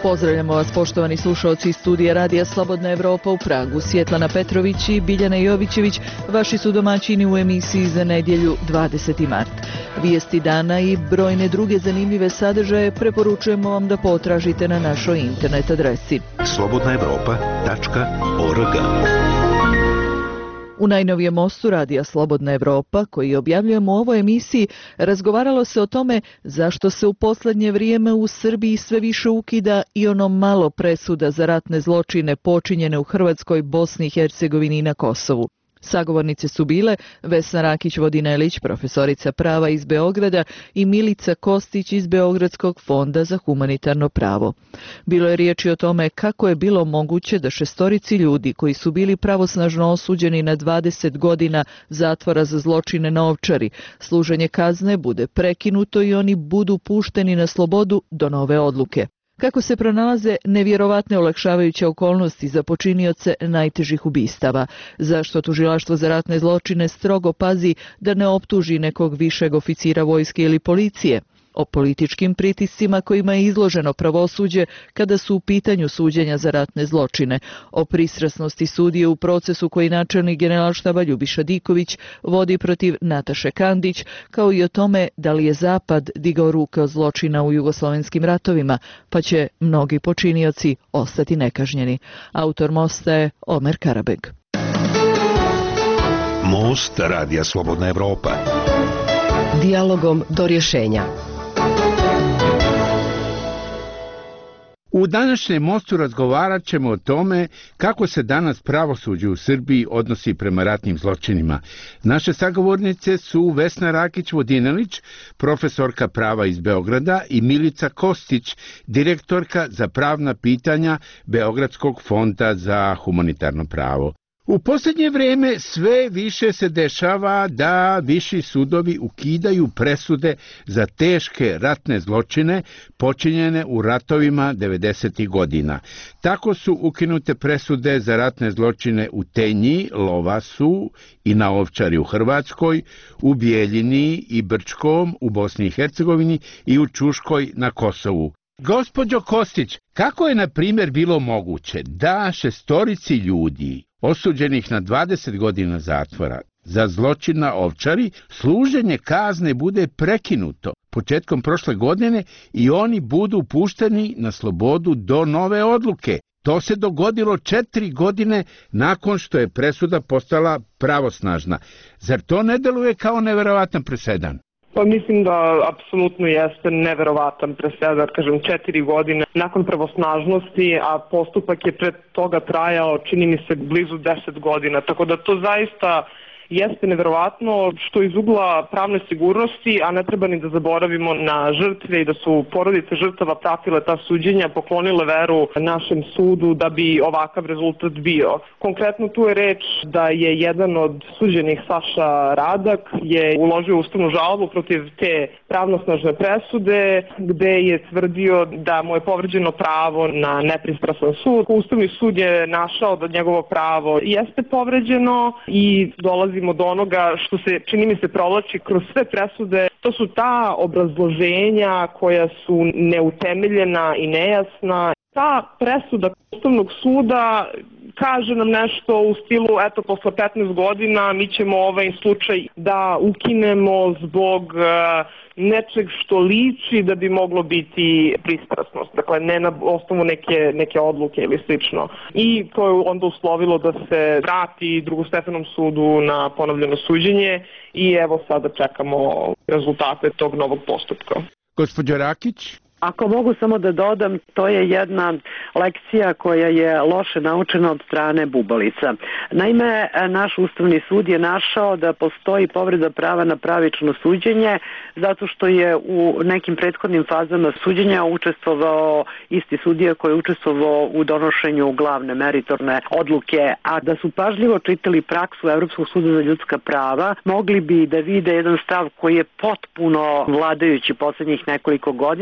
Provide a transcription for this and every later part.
Pozdravljamo vas, poštovani slušaoci iz studija Radija Slobodna Evropa u Pragu. Svjetlana Petrović i Biljana Jovićević, vaši su domaćini u emisiji za nedjelju 20. mart. Vijesti dana i brojne druge zanimljive sadržaje preporučujemo vam da potražite na našoj internet adresi slobodnaevropa.org. U najnovijem mostu Radija Slobodna Evropa, koji objavljujemo u ovoj emisiji, razgovaralo se o tome zašto se u posljednje vrijeme u Srbiji sve više ukida i ono malo presuda za ratne zločine počinjene u Hrvatskoj, Bosni i Hercegovini i na Kosovu. Sagovornice su bile Vesna Rakić-Vodinelić, profesorica prava iz Beograda, i Milica Kostić iz Beogradskog fonda za humanitarno pravo. Bilo je riječi o tome kako je bilo moguće da 6 ljudi koji su bili pravosnažno osuđeni na 20 godina zatvora za zločine na Ovčari, služenje kazne bude prekinuto i oni budu pušteni na slobodu do nove odluke. Kako se pronalaze nevjerovatne olakšavajuće okolnosti za počinioce najtežih ubistava? Zašto tužilaštvo za ratne zločine strogo pazi da ne optuži nekog višeg oficira vojske ili policije? O političkim pritiscima kojima je izloženo pravosuđe kada su u pitanju suđenja za ratne zločine, o pristrasnosti sudije u procesu koji načelnik Generalštaba Ljubiša Diković vodi protiv Nataše Kandić, kao i o tome da li je Zapad digao ruke od zločina u jugoslovenskim ratovima, pa će mnogi počinioci ostati nekažnjeni. Autor mosta je Omer Karabeg. Most Radija Slobodna Evropa. Dijalogom do rješenja. U današnjem mostu razgovarat ćemo o tome kako se danas pravosuđe u Srbiji odnosi prema ratnim zločinima. Naše sagovornice su Vesna Rakić-Vodinelić, profesorka prava iz Beograda, i Milica Kostić, direktorka za pravna pitanja Beogradskog fonda za humanitarno pravo. U posljednje vrijeme sve više se dešava da viši sudovi ukidaju presude za teške ratne zločine počinjene u ratovima 90. godina. Tako su ukinute presude za ratne zločine u Tenji, Lovasu i na Ovčari u Hrvatskoj, u Bijeljini i Brčkom u Bosni i Hercegovini i u Čuškoj na Kosovu. Gospođo Kostić, kako je na primjer bilo moguće da 6 ljudi osuđenih na 20 godina zatvora za zločin na Ovčari služenje kazne bude prekinuto početkom prošle godine i oni budu pušteni na slobodu do nove odluke? To se dogodilo 4 godine nakon što je presuda postala pravosnažna. Zar to ne deluje kao neverovatan presedan? Pa mislim da apsolutno jeste neverovatan presedan, kažem 4 godine nakon pravosnažnosti, a postupak je pred toga trajao, čini mi se, blizu 10 godina, tako da to zaista jeste neverovatno, što iz ugla pravne sigurnosti, a ne treba ni da zaboravimo na žrtve i da su porodice žrtava pratile ta suđenja, poklonile veru našem sudu da bi ovakav rezultat bio. Konkretno tu je reč da je jedan od suđenih, Saša Radak, je uložio ustavnu žalbu protiv te pravnosnažne presude, gde je tvrdio da mu je povređeno pravo na nepristrasan sud. Ustavni sud je našao da njegovo pravo jeste povređeno i dolazi do onoga što se, čini mi se, provlači kroz sve presude. To su ta obrazloženja koja su neutemeljena i nejasna. Ta presuda Ustavnog suda kaže nam nešto u stilu, eto, posle 15 godina mi ćemo ovaj slučaj da ukinemo zbog nečeg što liči da bi moglo biti pristrasnost. Dakle, ne na osnovu neke odluke ili slično. I to je onda uslovilo da se vrati drugostepenom sudu na ponovljeno suđenje i evo sada čekamo rezultate tog novog postupka. Gospođo Rakić? Ako mogu samo da dodam, to je jedna lekcija koja je loše naučena od strane bubalica. Naime, naš Ustavni sud je našao da postoji povreda prava na pravično suđenje zato što je u nekim prethodnim fazama suđenja učestvovao isti sudija koji je učestvovao u donošenju glavne meritorne odluke, a da su pažljivo čitali praksu Evropskog suda za ljudska prava, mogli bi da vide jedan stav koji je potpuno vladajući posljednjih nekoliko godina, da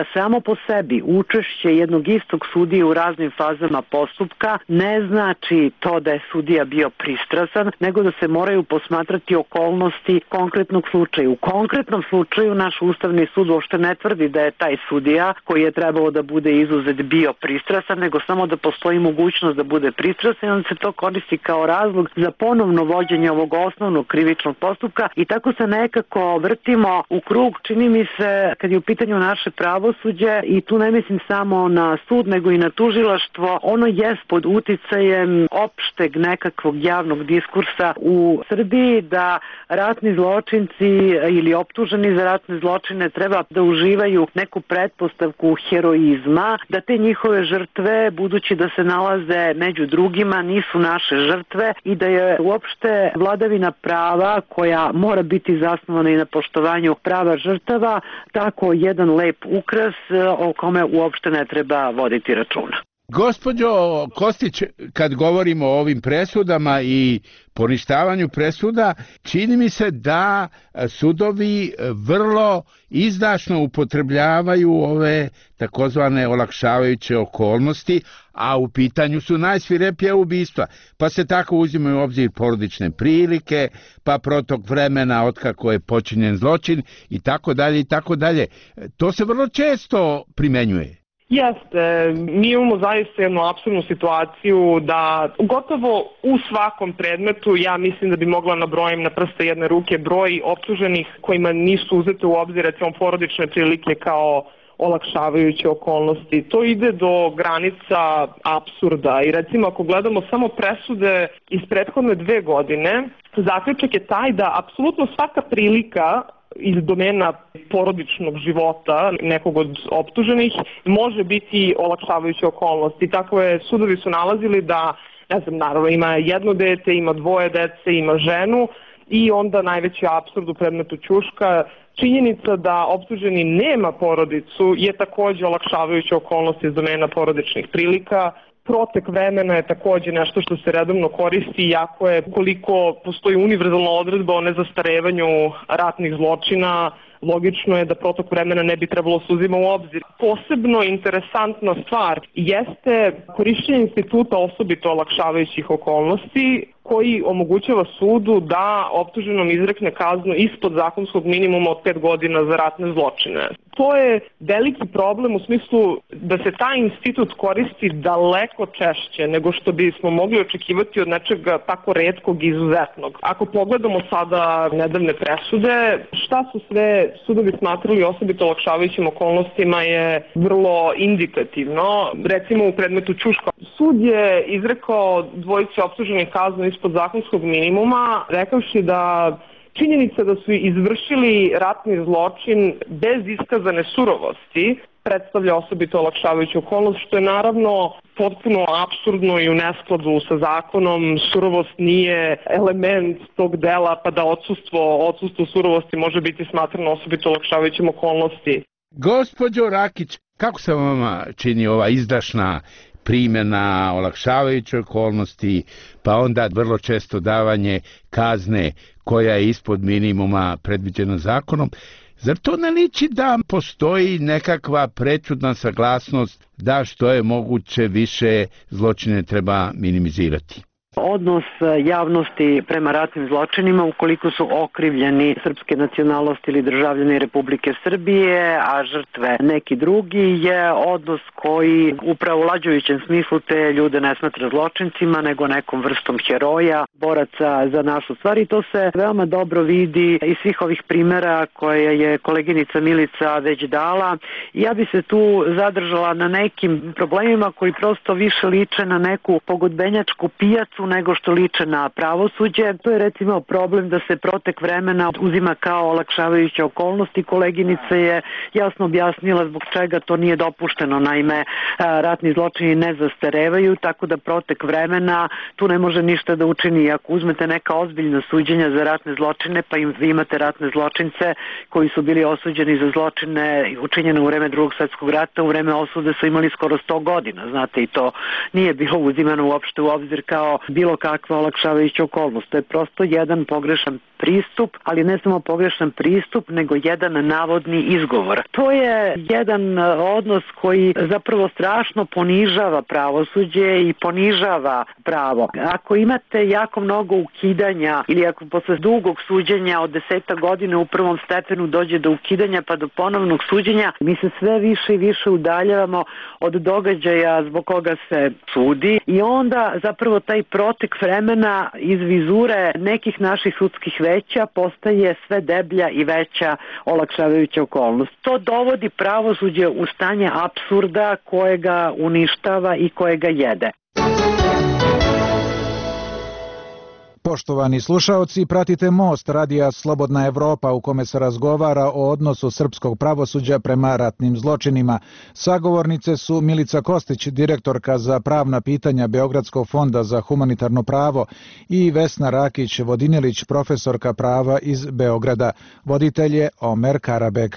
samo po sebi učešće jednog istog sudije u raznim fazama postupka ne znači to da je sudija bio pristrasan, nego da se moraju posmatrati okolnosti konkretnog slučaja. U konkretnom slučaju naš Ustavni sud uopšte ne tvrdi da je taj sudija koji je trebao da bude izuzet bio pristrasan, nego samo da postoji mogućnost da bude pristrasan i onda se to koristi kao razlog za ponovno vođenje ovog osnovnog krivičnog postupka i tako se nekako vrtimo u krug. Čini mi se kad je u pitanju naše pravosuđe, i tu ne mislim samo na sud nego i na tužilaštvo, ono jest pod uticajem opšteg nekakvog javnog diskursa u Srbiji da ratni zločinci ili optuženi za ratne zločine treba da uživaju neku pretpostavku heroizma, da te njihove žrtve, budući da se nalaze među drugima, nisu naše žrtve i da je uopšte vladavina prava koja mora biti zasnovana i na poštovanju prava žrtava tako jedan lep ukras o kome uopšte ne treba voditi računa. Gospođo Kostić, kad govorimo o ovim presudama i poništavanju presuda, čini mi se da sudovi vrlo izdašno upotrebljavaju ove takozvane olakšavajuće okolnosti, a u pitanju su najsvirepija ubistva. Pa se tako uzimaju u obzir porodične prilike, pa protok vremena otkako je počinjen zločin i tako dalje i tako dalje. To se vrlo često primenjuje. Jeste, mi imamo zaista jednu apsurdnu situaciju da gotovo u svakom predmetu, ja mislim da bi mogla nabrojim na prste jedne ruke broj optuženih kojima nisu uzete u obzir recimo porodične prilike kao olakšavajuće okolnosti. To ide do granica apsurda i recimo ako gledamo samo presude iz prethodne 2 godine, zaključak je taj da apsolutno svaka prilika iz domena porodičnog života nekog od optuženih može biti olakšavajuće okolnosti. Tako je, sudovi su nalazili da, ne znam, naravno ima jedno dete, ima 2 dece, ima ženu i onda najveći apsurd u predmetu Ćuška, činjenica da optuženi nema porodicu je takođe olakšavajuća okolnost iz domena porodičnih prilika. Protek vremena je takođe nešto što se redovno koristi, iako je koliko postoji univerzalna odredba o nezastarevanju ratnih zločina, logično je da protok vremena ne bi trebalo se uzima u obzir. Posebno interesantna stvar jeste korišćenje instituta osobito olakšavajućih okolnosti koji omogućava sudu da optuženom izrekne kaznu ispod zakonskog minimuma od 5 godina za ratne zločine. To je veliki problem u smislu da se taj institut koristi daleko češće nego što bismo mogli očekivati od nečega tako retkog i izuzetnog. Ako pogledamo sada nedavne presude, šta su sve sudovi smatrali osobito olakšavajućim okolnostima je vrlo indikativno. Recimo u predmetu Ćuška sud je izrekao dvojici optuženih kaznu ispod zakonskog minimuma, rekavši da činjenica da su izvršili ratni zločin bez iskazane surovosti predstavlja osobito olakšavajuću okolnost, što je naravno potpuno apsurdno i u neskladu sa zakonom. Surovost nije element tog dela, pa da odsustvo surovosti može biti smatrano osobito olakšavajućim okolnosti. Gospođo Rakić, kako se vama čini ova izdašna primjena olakšavajuće okolnosti, pa onda vrlo često davanje kazne koja je ispod minimuma predviđena zakonom? Zar to ne liči da postoji nekakva prečudna saglasnost da što je moguće više zločine treba minimizirati? Odnos javnosti prema ratnim zločinima ukoliko su okrivljeni srpske nacionalnosti ili državljani Republike Srbije, a žrtve neki drugi, je odnos koji upravo u lađujućem smislu te ljude ne smatra zločincima nego nekom vrstom heroja, boraca za našu stvar i to se veoma dobro vidi iz svih ovih primjera koje je koleginica Milica već dala. Ja bi se tu zadržala na nekim problemima koji prosto više liče na neku pogodbenjačku pijacu nego što liče na pravosuđe. To je recimo problem da se protek vremena uzima kao olakšavajuća okolnost i koleginica je jasno objasnila zbog čega to nije dopušteno. Naime, ratni zločini ne zastarevaju, tako da protek vremena tu ne može ništa da učini. Ako uzmete neka ozbiljna suđenja za ratne zločine, pa vi imate ratne zločince koji su bili osuđeni za zločine učinjene u vreme Drugog svjetskog rata, u vreme osude su imali skoro 100 godina, znate, i to nije bilo uzimano uopšte u obzir kao bilo kakva olakšavajuća okolnost. To je prosto jedan pogrešan pristup, ali ne samo pogrešan pristup, nego jedan navodni izgovor. To je jedan odnos koji zapravo strašno ponižava pravosuđe i ponižava pravo. Ako imate jako mnogo ukidanja ili ako posle dugog suđenja od 10 godina u prvom stepenu dođe do ukidanja pa do ponovnog suđenja, mi se sve više i više udaljavamo od događaja zbog koga se sudi i onda zapravo taj protek vremena iz vizure nekih naših sudskih veća postaje sve deblja i veća olakšavajuća okolnost. To dovodi pravosuđe u stanje apsurda kojega uništava i kojega jede. Poštovani slušaoci, pratite Most radija Slobodna Evropa u kome se razgovara o odnosu srpskog pravosuđa prema ratnim zločinima. Sagovornice su Milica Kostić, direktorka za pravna pitanja Beogradskog fonda za humanitarno pravo i Vesna Rakić Vodinilić, profesorka prava iz Beograda. Voditelj je Omer Karabeg.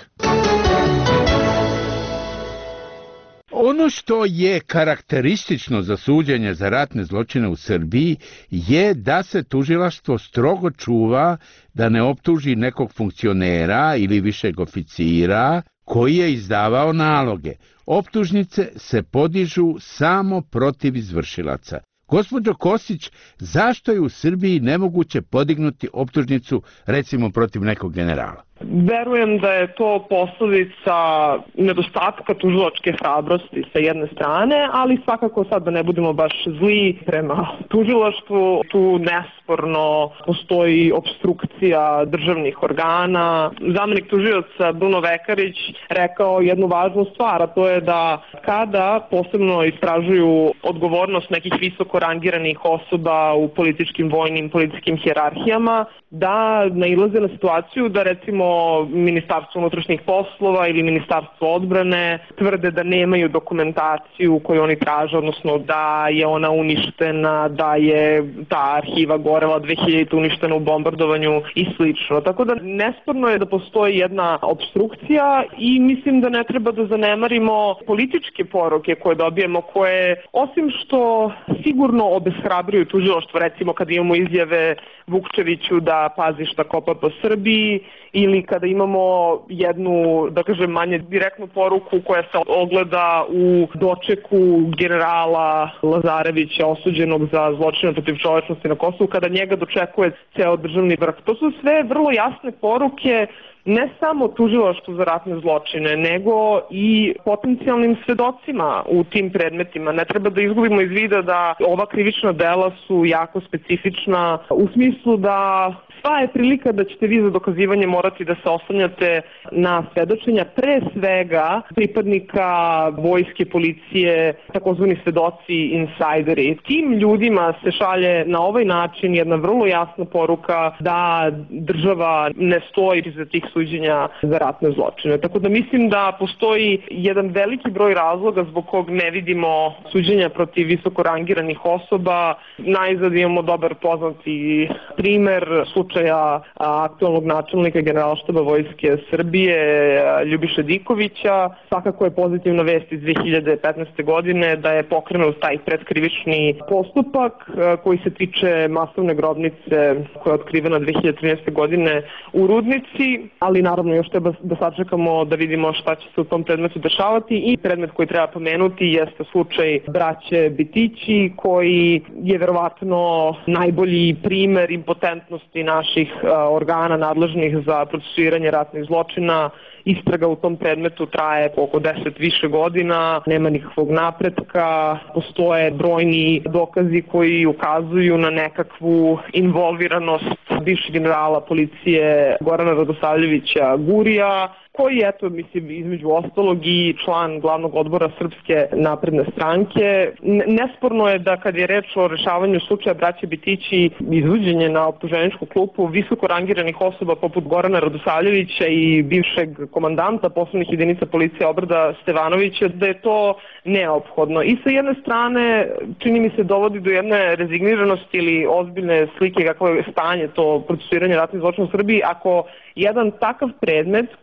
Ono što je karakteristično za suđenje za ratne zločine u Srbiji je da se tužilaštvo strogo čuva da ne optuži nekog funkcionera ili višeg oficira koji je izdavao naloge. Optužnice se podižu samo protiv izvršilaca. Gospođo Kostić, zašto je u Srbiji nemoguće podignuti optužnicu recimo protiv nekog generala? Verujem da je to posledica nedostatka tužilačke hrabrosti sa jedne strane, ali svakako sad da ne budemo baš zli prema tužilaštvu, tu nesporno postoji opstrukcija državnih organa. Zamenik tužioca Bruno Vekarić rekao jednu važnu stvar, a to je da kada posebno istražuju odgovornost nekih visoko rangiranih osoba u političkim, vojnim, policijskim hijerarhijama, da nailaze na situaciju da recimo Ministarstvo unutrašnjih poslova ili Ministarstvo odbrane tvrde da nemaju dokumentaciju koju oni traže, odnosno da je ona uništena, da je ta arhiva gorela 2000 uništena u bombardovanju i slično. Tako da nesporno je da postoji jedna opstrukcija i mislim da ne treba da zanemarimo političke poruke koje dobijemo, koje osim što sigurno obeshrabruju tužilaštvo, recimo kad imamo izjave Vukčeviću da pazi šta kopa po Srbiji, ili kada imamo jednu, da kažem, manje direktnu poruku koja se ogleda u dočeku generala Lazarevića osuđenog za zločine protiv čovečnosti na Kosovu, kada njega dočekuje ceo državni vrh. To su sve vrlo jasne poruke ne samo tužilaštvu za ratne zločine, nego i potencijalnim svedocima u tim predmetima. Ne treba da izgubimo iz vida da ova krivična dela su jako specifična u smislu da sva je prilika da ćete vi za dokazivanje morati da se oslanjate na svedočenja pre svega pripadnika vojske, policije, takozvani svedoci, insajderi. Tim ljudima se šalje na ovaj način jedna vrlo jasna poruka da država ne stoji za tih suđenja za ratne zločine. Tako da mislim da postoji jedan veliki broj razloga zbog kog ne vidimo suđenja protiv visoko rangiranih osoba. Najzad imamo dobar poznati primer slučaja aktualnog načelnika Generalštaba Vojske Srbije Ljubiše Dikovića. Svakako je pozitivna vest iz 2015. godine da je pokrenut taj predkrivični postupak koji se tiče masovne grobnice koja je otkrivena 2013. godine u Rudnici, ali naravno još treba da sačekamo da vidimo šta će se u tom predmetu dešavati. I predmet koji treba pomenuti jeste slučaj braće Bitići, koji je verovatno najbolji primer impotentnosti naših organa nadležnih za procesuiranje ratnih zločina. Istraga u tom predmetu traje oko 10 više godina, nema nikakvog napretka, postoje brojni dokazi koji ukazuju na nekakvu involviranost bivšeg generala policije Gorana Radosavljevića Gurija, koji eto, mislim, između ostalog i član glavnog odbora Srpske napredne stranke. Nesporno je da kad je reč o rešavanju slučaja braće Bitići, izvođenje na optuženičku klupu visoko rangiranih osoba poput Gorana Radosavljevića i bivšeg komandanta posebnih jedinica policije Obrada Stevanovića, da je to neophodno. I sa jedne strane, čini mi se, dovodi do jedne rezigniranosti ili ozbiljne slike kakvo je stanje to procesuiranje ratnih zločina u Srbiji, ako jedan takav predmet koji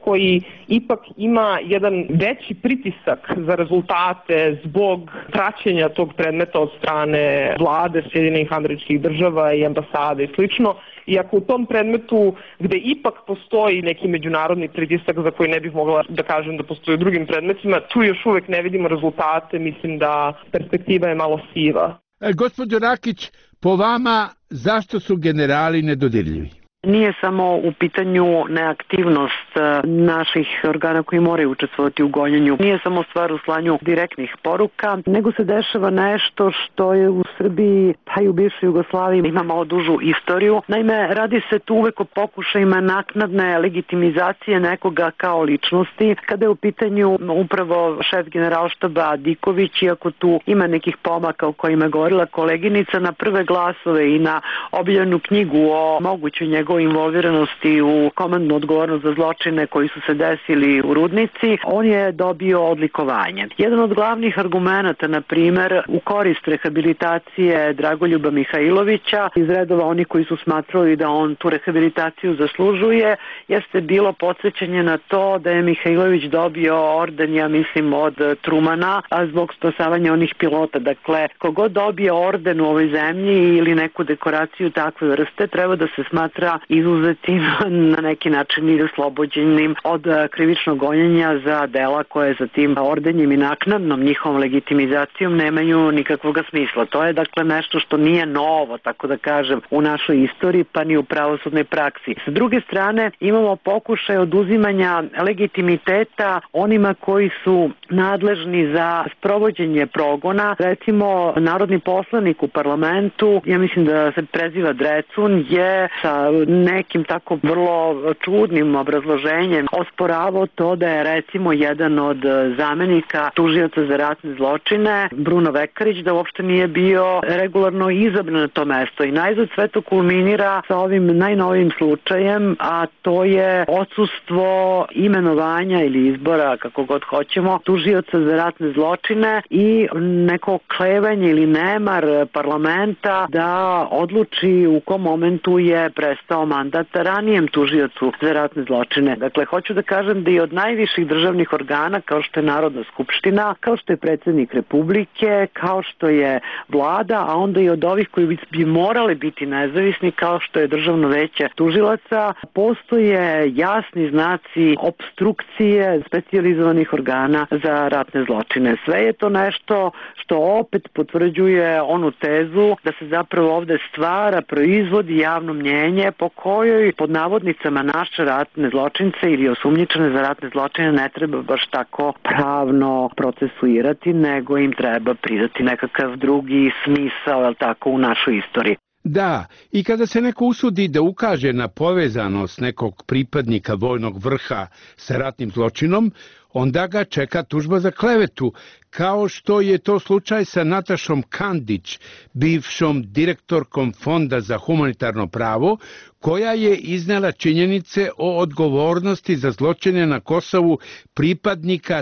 ipak ima jedan veći pritisak za rezultate zbog praćenja tog predmeta od strane vlade Sjedinjenih Američkih Država i ambasade i slično. I ako u tom predmetu, gde ipak postoji neki međunarodni pritisak za koji ne bih mogla da kažem da postoji u drugim predmetima, tu još uvek ne vidimo rezultate, mislim da perspektiva je malo siva. Gospođo Rakić, po vama zašto su generali nedodirljivi? Nije samo u pitanju neaktivnost naših organa koji moraju učestvovati u gonjenju. Nije samo stvar u slanju direktnih poruka, nego se dešava nešto što je u Srbiji, pa i u bivšoj Jugoslaviji ima malo dužu istoriju. Naime, radi se tu uvek o pokušajima naknadne legitimizacije nekoga kao ličnosti. Kada je u pitanju upravo šef generalštaba Diković, iako tu ima nekih pomaka o kojima je govorila koleginica, na prve glasove i na objavljenu knjigu o mogućoj njegovoj involviranosti u komandnu odgovornost za zločine koji su se desili u Rudnici, on je dobio odlikovanje. Jedan od glavnih argumenata, na primer, u korist rehabilitacije Dragoljuba Mihajlovića, iz redova oni koji su smatrali da on tu rehabilitaciju zaslužuje, jeste bilo podsjećanje na to da je Mihajlović dobio orden, ja mislim, od Trumana, a zbog spasavanja onih pilota. Dakle, kogod dobije orden u ovoj zemlji ili neku dekoraciju takve vrste, treba da se smatra izuzetim na neki način i oslobođenim od krivičnog gonjenja za dela koje za tim ordenjem i naknadnom njihovom legitimizacijom nemaju nikakvog smisla. To je dakle nešto što nije novo, tako da kažem, u našoj istoriji pa ni u pravosudnoj praksi. S druge strane imamo pokušaj oduzimanja legitimiteta onima koji su nadležni za sprovođenje progona. Recimo, narodni poslanik u parlamentu, ja mislim da se preziva Drecun, je sa nekim tako vrlo čudnim obrazloženjem osporavao to da je recimo jedan od zamenika tužioca za ratne zločine, Bruno Vekarić, da uopšte nije bio regularno izabran na to mesto. I najzad sve to kulminira sa ovim najnovijim slučajem, a to je odsustvo imenovanja ili izbora, kako god hoćemo, tužioca za ratne zločine i neko klevanje ili nemar parlamenta da odluči u kom momentu je prestao mandat ranijem tužiocu za ratne zločine. Dakle, hoću da kažem da i od najviših državnih organa, kao što je Narodna skupština, kao što je predsjednik Republike, kao što je vlada, a onda i od ovih koji bi morali biti nezavisni, kao što je Državno veće tužilaca, postoje jasni znaci opstrukcije specijalizovanih organa za ratne zločine. Sve je to nešto što opet potvrđuje onu tezu da se zapravo ovde stvara, proizvodi javno mnjenje po kojoj pod navodnicama naše ratne zločince ili osumnjičene za ratne zločine ne treba baš tako pravno procesuirati, nego im treba pridati nekakav drugi smisao, jel tako, u našoj istoriji. Da, i kada se neko usudi da ukaže na povezanost nekog pripadnika vojnog vrha sa ratnim zločinom, onda ga čeka tužba za klevetu, kao što je to slučaj sa Natašom Kandić, bivšom direktorkom Fonda za humanitarno pravo, koja je iznela činjenice o odgovornosti za zločine na Kosovu pripadnika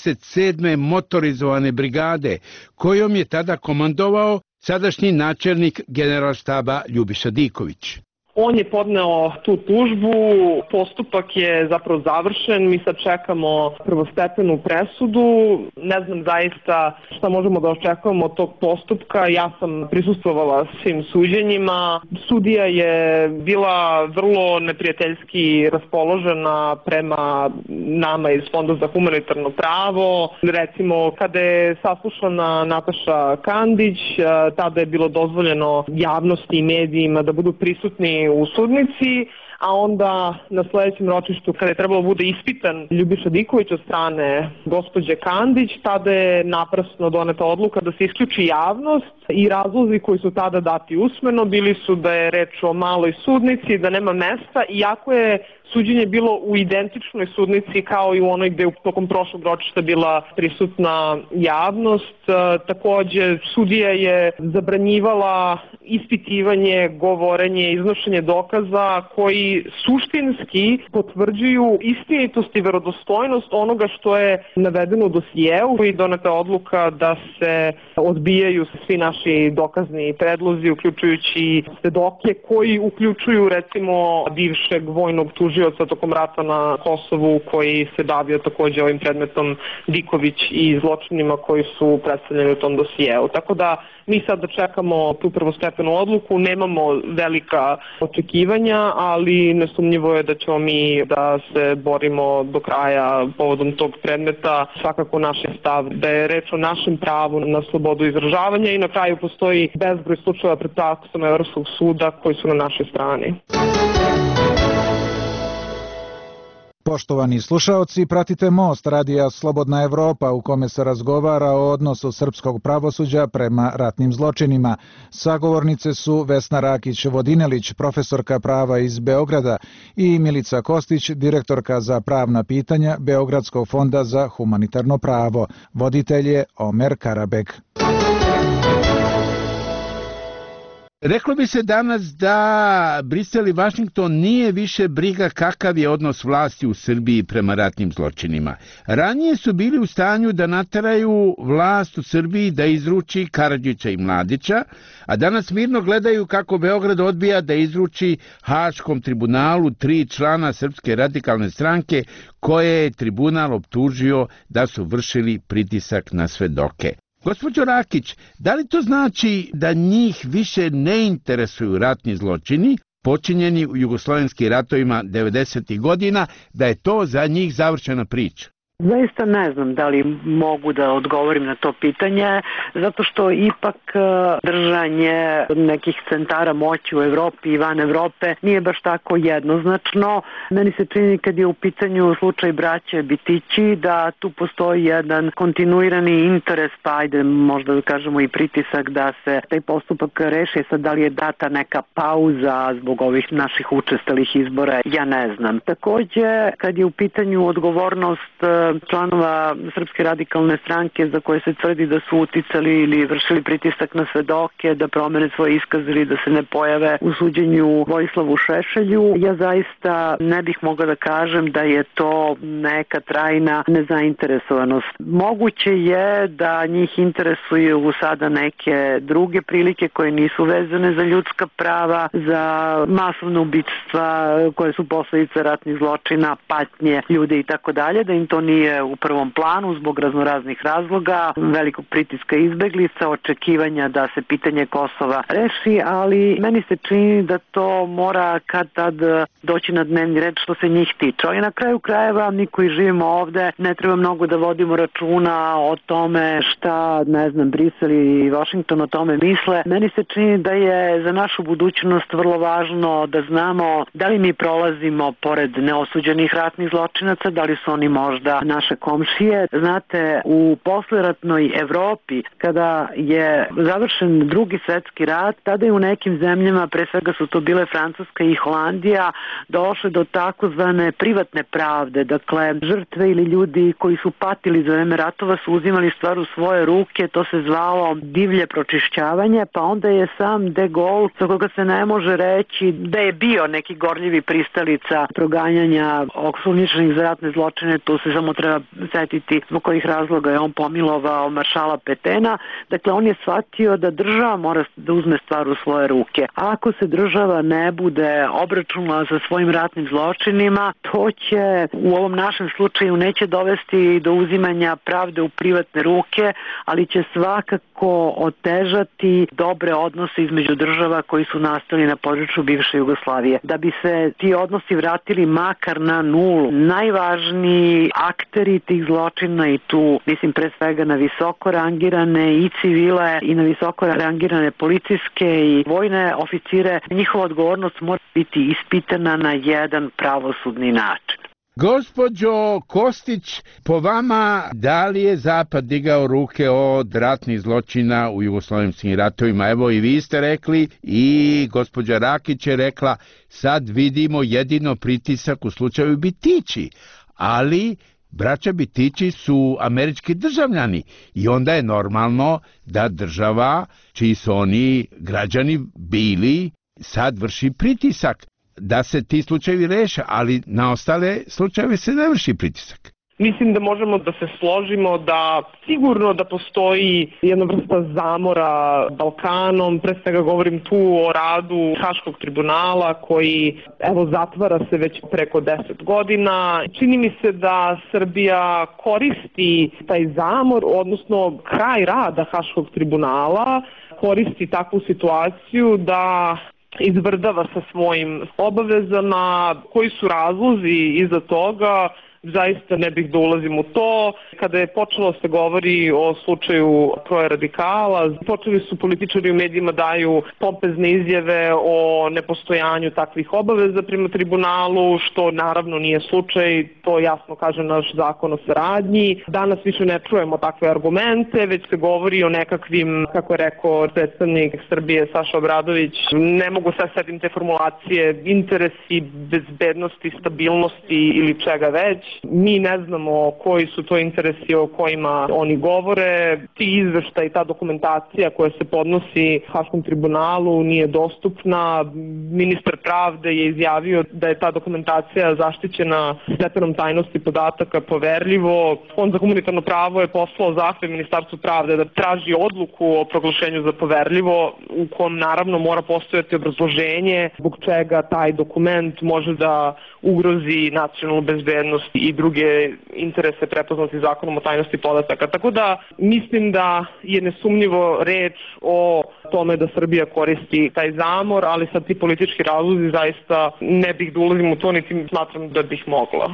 37. motorizovane brigade, kojom je tada komandovao sadašnji načelnik generalštaba Ljubiša Diković. On je podneo tu tužbu, postupak je zapravo završen, mi sad čekamo prvostepenu presudu, ne znam zaista šta možemo da očekujemo od tog postupka, ja sam prisustvovala svim suđenjima, sudija je bila vrlo neprijateljski raspoložena prema nama iz Fonda za humanitarno pravo, recimo kada je saslušana Nataša Kandić, tada je bilo dozvoljeno javnosti i medijima da budu prisutni u sudnici, a onda na sledećem ročištu kada je trebalo bude ispitan Ljubiša Diković od strane gospođe Kandić, tada je naprasno doneta odluka da se isključi javnost i razlozi koji su tada dati usmeno bili su da je reč o maloj sudnici, da nema mesta, iako je suđenje bilo u identičnoj sudnici kao i u onoj gde je tokom prošlog ročišta bila prisutna javnost. Takođe, sudija je zabranjivala ispitivanje, govorenje, iznošenje dokaza koji koji suštinski potvrđuju istinitost i verodostojnost onoga što je navedeno u dosijeu i doneta odluka da se odbijaju svi naši dokazni predlozi, uključujući svedoke koji uključuju recimo bivšeg vojnog tužioca tokom rata na Kosovu koji se bavio takođe ovim predmetom Diković i zločinima koji su predstavljeni u tom dosijeu. Tako da mi sad čekamo tu prvostepenu odluku, nemamo velika očekivanja, ali nesumnjivo je da ćemo mi da se borimo do kraja povodom tog predmeta. Svakako naš je stav da je reč o našem pravu na slobodu izražavanja i na kraju postoji bezbroj slučajeva pred praksom Evropskog suda koji su na našoj strani. Poštovani slušaoci, pratite Most radija Slobodna Evropa u kome se razgovara o odnosu srpskog pravosuđa prema ratnim zločinima. Sagovornice su Vesna Rakić-Vodinelić, profesorka prava iz Beograda, i Milica Kostić, direktorka za pravna pitanja Beogradskog fonda za humanitarno pravo. Voditelj je Omer Karabek. Reklo bi se danas da Brisel i Vašington nije više briga kakav je odnos vlasti u Srbiji prema ratnim zločinima. Ranije su bili u stanju da nateraju vlast u Srbiji da izruči Karadžića i Mladića, a danas mirno gledaju kako Beograd odbija da izruči Haškom tribunalu 3 člana Srpske radikalne stranke koje je tribunal optužio da su vršili pritisak na svedoke. Gospođo Rakić, da li to znači da njih više ne interesuju ratni zločini počinjeni u jugoslovenskim ratovima 90. godina, da je to za njih završena priča? Zaista ne znam da li mogu da odgovorim na to pitanje, zato što ipak držanje nekih centara moći u Evropi i van Evrope nije baš tako jednoznačno. Meni se čini kad je u pitanju slučaj braće Bitići da tu postoji jedan kontinuirani interes, pa ajde možda da kažemo i pritisak da se taj postupak reši. Sad da li je data neka pauza zbog ovih naših učestalih izbora, ja ne znam. Takođe, kad je u pitanju odgovornost članova Srpske radikalne stranke za koje se tvrdi da su uticali ili vršili pritisak na svedoke da promene svoj iskaz ili da se ne pojave u suđenju Vojislavu Šešelju, ja zaista ne bih mogla da kažem da je to neka trajna nezainteresovanost. Moguće je da njih interesuju sada neke druge prilike koje nisu vezane za ljudska prava, za masovna ubistva koje su posledica ratnih zločina, patnje ljude i tako dalje, da im to nije u prvom planu zbog raznoraznih razloga, velikog pritiska izbeglica, očekivanja da se pitanje Kosova reši, ali meni se čini da to mora kad tad doći na dnevni red što se njih tiče. Ali na kraju krajeva mi koji živimo ovde ne treba mnogo da vodimo računa o tome šta, ne znam, Brisel i Washington o tome misle. Meni se čini da je za našu budućnost vrlo važno da znamo da li mi prolazimo pored neosuđenih ratnih zločinaca, da li su oni možda naše komšije. Znate, u posleratnoj Evropi, kada je završen Drugi svetski rat, tada je u nekim zemljama, pre svega su to bile Francuska i Holandija, došle do takozvane privatne pravde. Dakle, žrtve ili ljudi koji su patili za vreme ratova su uzimali stvar u svoje ruke, to se zvalo divlje pročišćavanje, pa onda je sam De Gaulle, za koga se ne može reći da je bio neki gorljivi pristalica proganjanja osumnjičenih za ratne zločine, tu se samo treba setiti zbog kojih razloga je on pomilovao maršala Petena. Dakle, on je shvatio da država mora da uzme stvar u svoje ruke. A ako se država ne bude obračunala sa svojim ratnim zločinima, to će u ovom našem slučaju neće dovesti do uzimanja pravde u privatne ruke, ali će svakako otežati dobre odnose između država koji su nastali na području bivše Jugoslavije. Da bi se ti odnosi vratili makar na nulu, najvažniji akteri tih zločina, i tu mislim pre svega na visoko rangirane i civile i na visoko rangirane policijske i vojne oficire, njihova odgovornost mora biti ispitana na jedan pravosudni način. Gospođo Kostić, po vama, da li je Zapad digao ruke od ratnih zločina u jugoslovenskim ratovima? Evo i vi ste rekli i gospođa Rakić je rekla, sad vidimo jedino pritisak u slučaju Bitići, ali braća Bitići su američki državljani i onda je normalno da država, čiji su oni građani bili, sad vrši pritisak. da se ti slučajevi reše, ali na ostale slučajeve se ne vrši pritisak. Mislim da možemo da se složimo da sigurno da postoji jedna vrsta zamora Balkanom, pre svega govorim tu o radu Haškog tribunala koji zatvara se već preko 10 godina. Čini mi se da Srbija koristi taj zamor, odnosno kraj rada Haškog tribunala, koristi takvu situaciju da izvrdava sa svojim obavezama. Koji su razlozi iza toga? Zaista ne bih da ulazim u to. Kada je počelo se govori o slučaju Troje radikala, počeli su političari u medijima daju pompezne izjave o nepostojanju takvih obaveza prema tribunalu, što naravno nije slučaj, to jasno kaže naš zakon o saradnji. Danas više ne čujemo takve argumente, već se govori o nekakvim, kako je rekao predstavnik Srbije Saša Obradović, ne mogu sad setim te formulacije, interesi, bezbednosti, stabilnosti ili čega već. Mi ne znamo koji su to interesi o kojima oni govore. Ti izveštaj, ta dokumentacija koja se podnosi Haškom tribunalu nije dostupna. Ministar pravde je izjavio da je ta dokumentacija zaštićena stepenom tajnosti podataka poverljivo. Fond za humanitarno pravo je poslao zahtev Ministarstvu pravde da traži odluku o proglašenju za poverljivo, u kom naravno mora postojati obrazloženje zbog čega taj dokument može da ugrozi nacionalnu bezbednost i druge interese prepoznati zakonom o tajnosti podataka. Tako da mislim da je nesumnjivo reč o tome da Srbija koristi taj zamor, ali sad ti politički razlozi zaista ne bih da ulazim u to, niti smatram da bih mogla.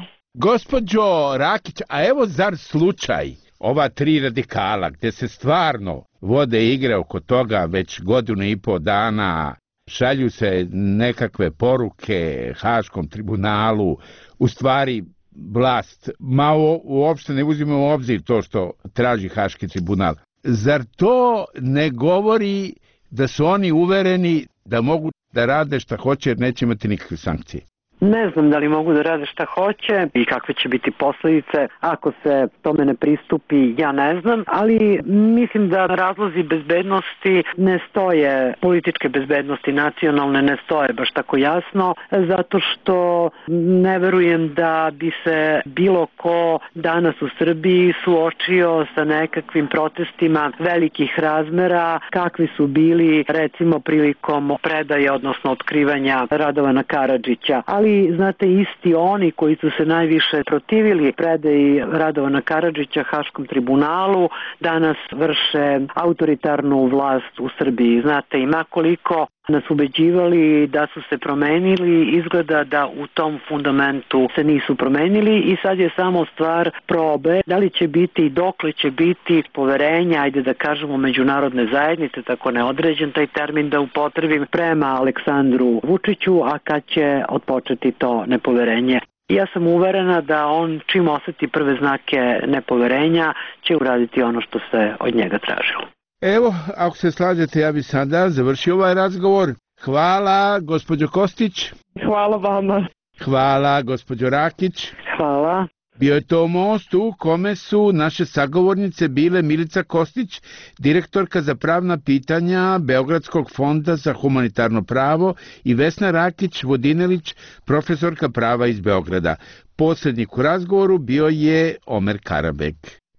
Gospođo Rakić, a evo zar slučaj ova 3 radikala gde se stvarno vode igre oko toga već 1,5 dana, šalju se nekakve poruke Haškom tribunalu, u stvari vlast malo uopšte ne uzima u obzir to što traži Haški tribunal. Zar to ne govori da su oni uvereni da mogu da rade šta hoće jer neće imati nikakve sankcije? Ne znam da li mogu da rade šta hoće i kakve će biti posledice ako se tome ne pristupi, ja ne znam, ali mislim da razlozi bezbednosti ne stoje, političke bezbednosti nacionalne ne stoje baš tako jasno, zato što ne verujem da bi se bilo ko danas u Srbiji suočio sa nekakvim protestima velikih razmera kakvi su bili recimo prilikom predaje, odnosno otkrivanja Radovana Karadžića. Ali znate, isti oni koji su se najviše protivili predaji Radovana Karadžića Haškom tribunalu danas vrše autoritarnu vlast u Srbiji. Znate, ima koliko nas ubeđivali da su se promenili, izgleda da u tom fundamentu se nisu promenili i sad je samo stvar probe da li će biti i dokle će biti poverenja, ajde da kažemo međunarodne zajednice, tako neodređen taj termin da upotrebim, prema Aleksandru Vučiću, a kad će otpočeti to nepoverenje. Ja sam uverena da on čim oseti prve znake nepoverenja će uraditi ono što se od njega tražilo. Evo, ako se slažete, ja bi sada završio ovaj razgovor. Hvala, gospođo Kostić. Hvala vama. Hvala, gospođo Rakić. Hvala. Bio je to most u kome su naše sagovornice bile Milica Kostić, direktorka za pravna pitanja Beogradskog fonda za humanitarno pravo, i Vesna Rakić-Vodinelić, profesorka prava iz Beograda. Posrednik u razgovoru bio je Omer Karabek.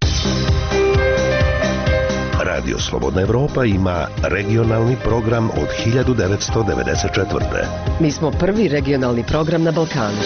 Radio Slobodna Evropa ima regionalni program od 1994. Mi smo prvi regionalni program na Balkanu.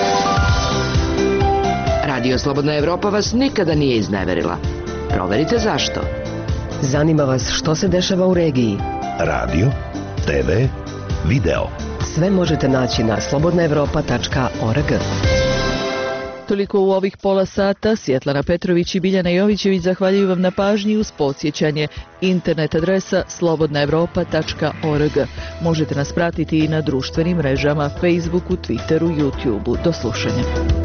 Radio Slobodna Evropa vas nikada nije izneverila. Proverite zašto. Zanima vas što se dešava u regiji. Radio, TV, video. Sve možete naći na slobodnaevropa.org. Toliko u ovih pola sata. Svjetlana Petrović i Biljana Jovićević zahvaljuju vam na pažnji uz podsjećanje. Internet adresa slobodnaevropa.org. Možete nas pratiti i na društvenim mrežama Facebooku, Twitteru, YouTubeu. Do slušanja.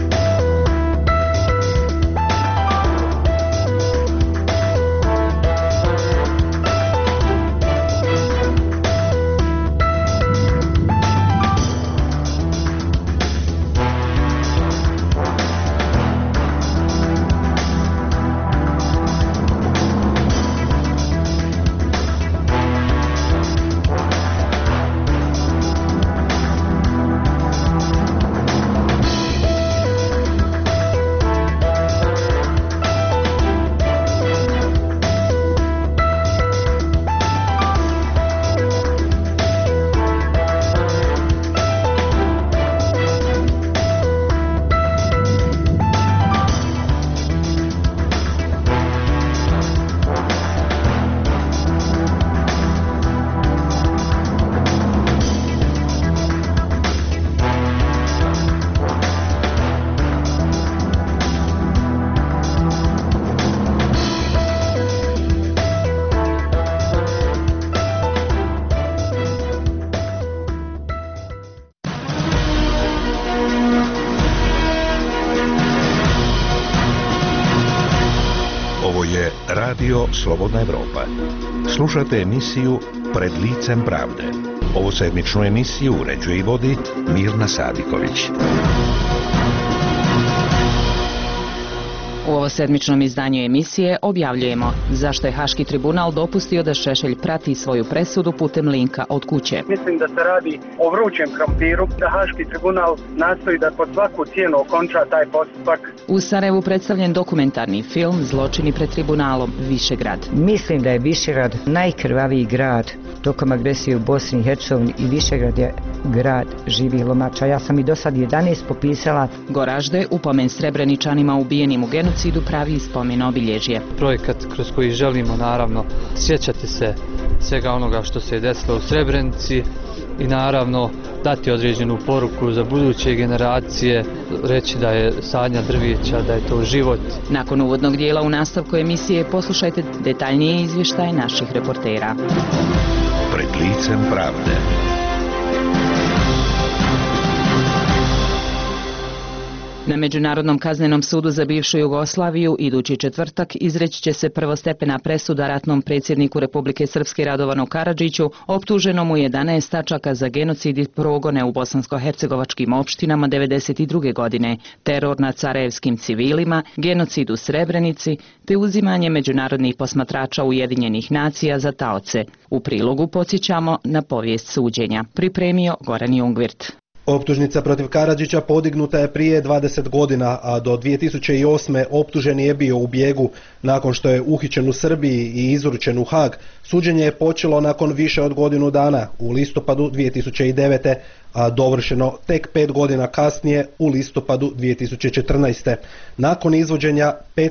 Radio Slobodna Evropa. Slušate emisiju Pred licem pravde. Ovu sedmičnu emisiju uređuje i vodi Mirna Sadiković. U ovosedmičnom izdanju emisije objavljujemo zašto je Haški tribunal dopustio da Šešelj prati svoju presudu putem linka od kuće. Mislim da se radi o vrućem krompiru, da Haški tribunal nastoji da pod svaku cijenu okonča taj postupak. U Sarajevu predstavljen dokumentarni film Zločini pred tribunalom Višegrad. Mislim da je Višegrad najkrvaviji grad tokom agresije u Bosni i Hercegovini i Višegrad je grad živih lomača. Ja sam i do sad 11 popisala. Goražde u pomen Srebreničanima ubijenim u genocidu pravi spomen obilježje. Projekat kroz koji želimo naravno sjećati se svega onoga što se je desilo u Srebrenici i naravno dati određenu poruku za buduće generacije, reći da je sadnja drvića, da je to život. Nakon uvodnog dijela u nastavku emisije poslušajte detaljnije izvještaje naših reportera. Pred licem pravde. Na Međunarodnom kaznenom sudu za bivšu Jugoslaviju idući četvrtak izreći će se prvostepena presuda ratnom predsjedniku Republike Srpske Radovanu Karadžiću, optuženom u 11 tačaka za genocid i progone u bosansko-hercegovačkim opštinama 1992. godine, teror nad sarajevskim civilima, genocid u Srebrenici, te uzimanje međunarodnih posmatrača Ujedinjenih nacija za taoce. U prilogu podsjećamo na povijest suđenja. Pripremio Goran Jungvirt. Optužnica protiv Karadžića podignuta je prije 20 godina, a do 2008. optuženi je bio u bijegu. Nakon što je uhićen u Srbiji i izručen u Hag, suđenje je počelo nakon više od godinu dana, u listopadu 2009. a dovršeno tek 5 godina kasnije, u listopadu 2014. Nakon izvođenja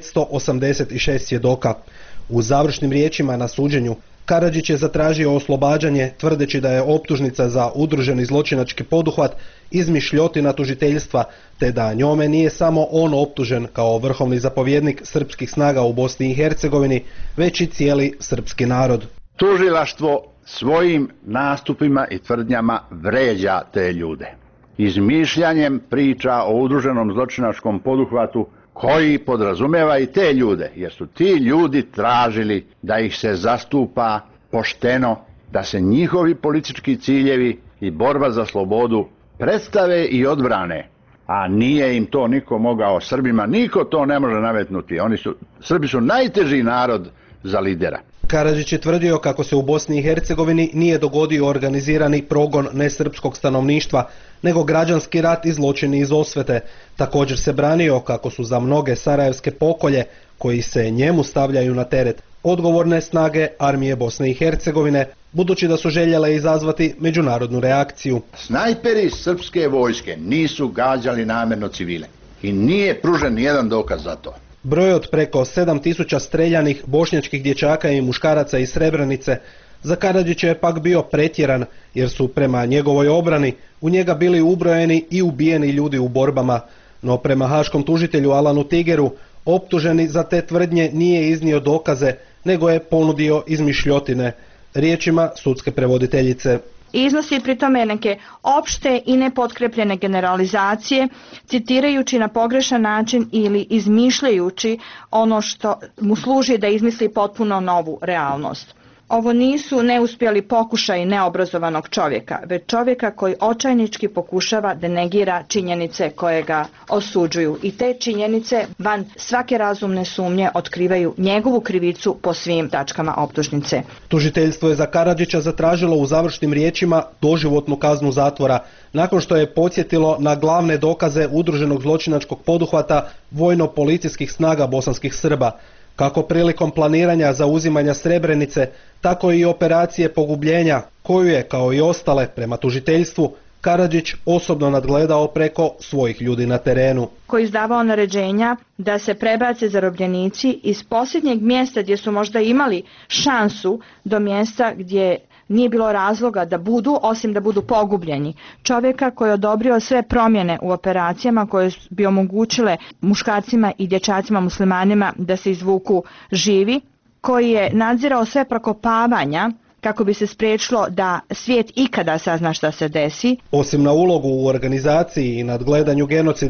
586 svjedoka. U završnim riječima na suđenju Karadžić je zatražio oslobađanje tvrdeći da je optužnica za udruženi zločinački poduhvat izmišljotina tužiteljstva, te da njome nije samo on optužen kao vrhovni zapovjednik srpskih snaga u Bosni i Hercegovini, već i cijeli srpski narod. Tužilaštvo svojim nastupima i tvrdnjama vređa te ljude. Izmišljanjem priča o udruženom zločinačkom poduhvatu koji podrazumijeva i te ljude, jer su ti ljudi tražili da ih se zastupa pošteno, da se njihovi politički ciljevi i borba za slobodu predstave i odbrane, a nije im to niko mogao. Srbima niko to ne može nametnuti. Srbi su najteži narod za lidera. Karadžić je tvrdio kako se u Bosni i Hercegovini nije dogodio organizirani progon nesrpskog stanovništva, nego građanski rat i zločini iz osvete. Također se branio kako su za mnoge sarajevske pokolje, koji se njemu stavljaju na teret, odgovorne snage armije Bosne i Hercegovine, budući da su željele izazvati međunarodnu reakciju. Snajperi srpske vojske nisu gađali namjerno civile i nije pružen nijedan dokaz za to. Broj od preko 7000 streljanih bošnjačkih dječaka i muškaraca iz Srebrenice za Karadžića je pak bio pretjeran, jer su prema njegovoj obrani u njega bili ubrojeni i ubijeni ljudi u borbama. No prema haškom tužitelju Alanu Tigeru, optuženi za te tvrdnje nije iznio dokaze, nego je ponudio izmišljotine. Riječima sudske prevoditeljice. Iznosi pri tome neke opšte i nepotkrepljene generalizacije, citirajući na pogrešan način ili izmišljajući ono što mu služi da izmisli potpuno novu realnost. Ovo nisu neuspjeli pokušaj neobrazovanog čovjeka, već čovjeka koji očajnički pokušava da negira činjenice koje ga osuđuju. I te činjenice van svake razumne sumnje otkrivaju njegovu krivicu po svim tačkama optužnice. Tužiteljstvo je za Karadžića zatražilo u završnim riječima doživotnu kaznu zatvora, nakon što je podsjetilo na glavne dokaze udruženog zločinačkog poduhvata vojno-policijskih snaga bosanskih Srba. Kako prilikom planiranja zauzimanja Srebrenice, tako i operacije pogubljenja, koju je, kao i ostale prema tužiteljstvu, Karadžić osobno nadgledao preko svojih ljudi na terenu. Koji izdavao naređenja da se prebace zarobljenici iz posljednjeg mjesta gdje su možda imali šansu do mjesta gdje nije bilo razloga da budu, osim da budu pogubljeni. Čovjeka koji je odobrio sve promjene u operacijama koje bi omogućile muškarcima i dječacima muslimanima da se izvuku živi, koji je nadzirao sve prokopavanja kako bi se spriječilo da svijet ikada sazna šta se desi. Osim na ulogu u organizaciji i nadgledanju genocida,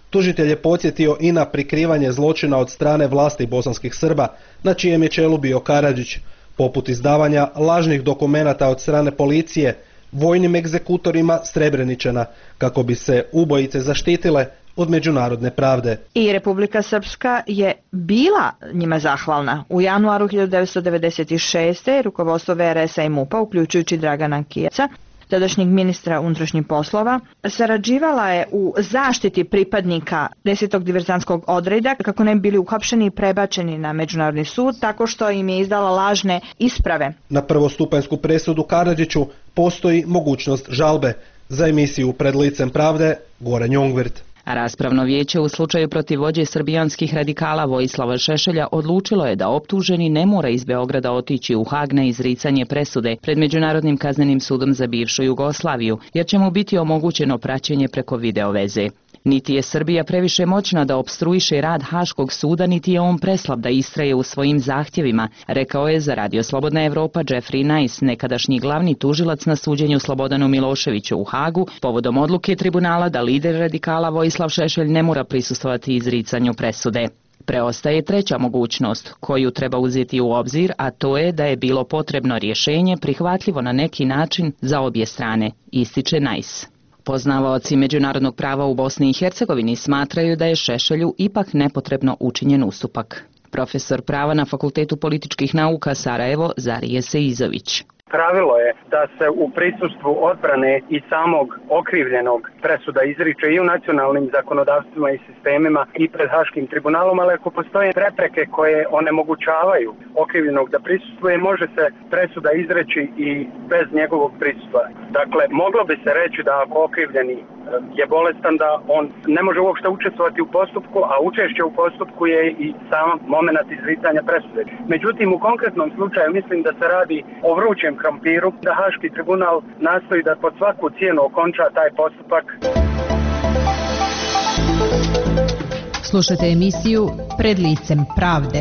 Tužitelj je podsjetio i na prikrivanje zločina od strane vlasti bosanskih Srba, na čijem je čelu bio Karadžić, poput izdavanja lažnih dokumenata od strane policije, vojnim egzekutorima Srebreničana, kako bi se ubojice zaštitile od međunarodne pravde. I Republika Srpska je bila njima zahvalna. U januaru 1996. rukovodstvo VRS-a i MUP-a, uključujući Dragana Kijaca, tadašnjeg ministra unutrašnjih poslova, sarađivala je u zaštiti pripadnika 10. diverzantskog odreda kako ne bi bili uhapšeni i prebačeni na Međunarodni sud tako što im je izdala lažne isprave. Na prvostupanjsku presudu Karadžiću postoji mogućnost žalbe. Za emisiju Pred licem pravde, Goran Jongvirt. Raspravno vijeće u slučaju protiv vođe srbijanskih radikala Vojislava Šešelja odlučilo je da optuženi ne mora iz Beograda otići u Hag na izricanje presude pred Međunarodnim kaznenim sudom za bivšu Jugoslaviju, jer će mu biti omogućeno praćenje preko video veze. Niti je Srbija previše moćna da opstruiše rad Haškog suda, niti je on preslab da istraje u svojim zahtjevima, rekao je za Radio Slobodna Evropa Jeffrey Nice, nekadašnji glavni tužilac na suđenju Slobodanu Miloševiću u Hagu, povodom odluke tribunala da lider radikala Vojislav Šešelj ne mora prisustvovati izricanju presude. Preostaje treća mogućnost, koju treba uzeti u obzir, a to je da je bilo potrebno rješenje prihvatljivo na neki način za obje strane, ističe Nice. Poznavaoci međunarodnog prava u Bosni i Hercegovini smatraju da je Šešelju ipak nepotrebno učinjen ustupak. Profesor prava na Fakultetu političkih nauka Sarajevo Zarije Seizović. Pravilo je da se u prisustvu odbrane i samog okrivljenog presuda izriče i u nacionalnim zakonodavstvima i sistemima i pred Haškim tribunalom, ali ako postoje prepreke koje onemogućavaju okrivljenog da prisustvuje, može se presuda izreći i bez njegovog prisustva. Dakle, moglo bi se reći da ako okrivljeni je bolestan, da on ne može uopšte učestvovati u postupku, a učešće u postupku je i sam moment izricanja presude. Međutim, u konkretnom slučaju mislim da se radi o vrućem krompiru, da Haški tribunal nastoji da pod svaku cijenu okonča taj postupak. Slušajte emisiju Pred licem pravde.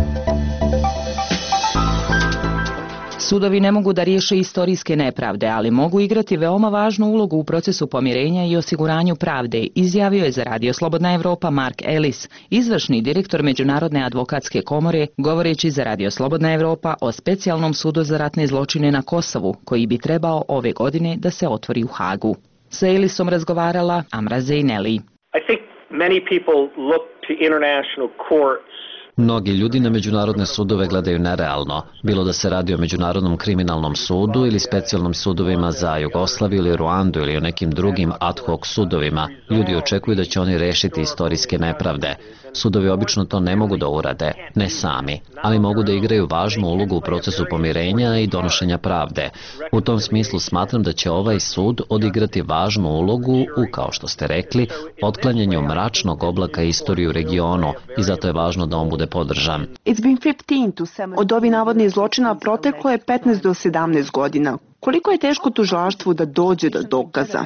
Sudovi ne mogu da riješe istorijske nepravde, ali mogu igrati veoma važnu ulogu u procesu pomirenja i osiguranju pravde, izjavio je za Radio Slobodna Evropa Mark Ellis, izvršni direktor Međunarodne advokatske komore, govoreći za Radio Slobodna Evropa o specijalnom sudu za ratne zločine na Kosovu, koji bi trebao ove godine da se otvori u Hagu. Sa Ellisom razgovarala Amra Zejneli. I think many people look to international courts. Mnogi ljudi na međunarodne sudove gledaju nerealno, bilo da se radi o Međunarodnom kriminalnom sudu ili specijalnim sudovima za Jugoslaviju ili Ruandu ili o nekim drugim ad hoc sudovima. Ljudi očekuju da će oni rešiti istorijske nepravde. Sudovi obično to ne mogu da urade, ne sami, ali mogu da igraju važnu ulogu u procesu pomirenja i donošenja pravde. U tom smislu smatram da će ovaj sud odigrati važnu ulogu u, kao što ste rekli, otklanjanju mračnog oblaka istorije u regionu i zato je važno da on bude podržan. Od ovih navodnih zločina proteklo je 15 do 17 godina. Koliko je teško tužilaštvu da dođe do dokaza?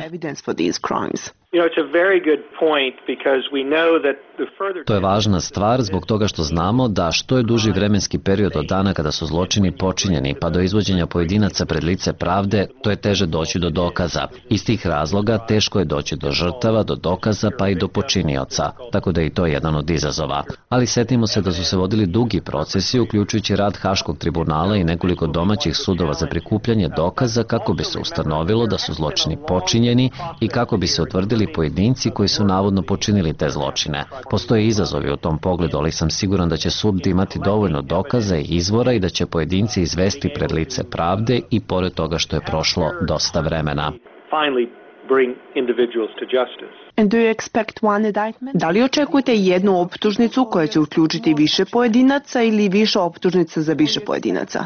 To je važna stvar zbog toga što znamo da što je duži vremenski period od dana kada su zločini počinjeni pa do izvođenja pojedinaca pred lice pravde, to je teže doći do dokaza. Iz tih razloga teško je doći do žrtava, do dokaza pa i do počinioca, tako da je i to jedan od izazova. Ali setimo se da su se vodili dugi procesi, uključujući rad Haškog tribunala i nekoliko domaćih sudova za prikupljanje dokaza kako bi se ustanovilo da su zločini počinjeni i kako bi se utvrdili pojedinci koji su navodno počinili te zločine. Postoje izazovi u tom pogledu, ali sam siguran da će sud imati dovoljno dokaza i izvora i da će pojedinci izvesti pred lice pravde i pored toga što je prošlo dosta vremena. Da li očekujete jednu optužnicu koja će uključiti više pojedinaca ili više optužnica za više pojedinaca?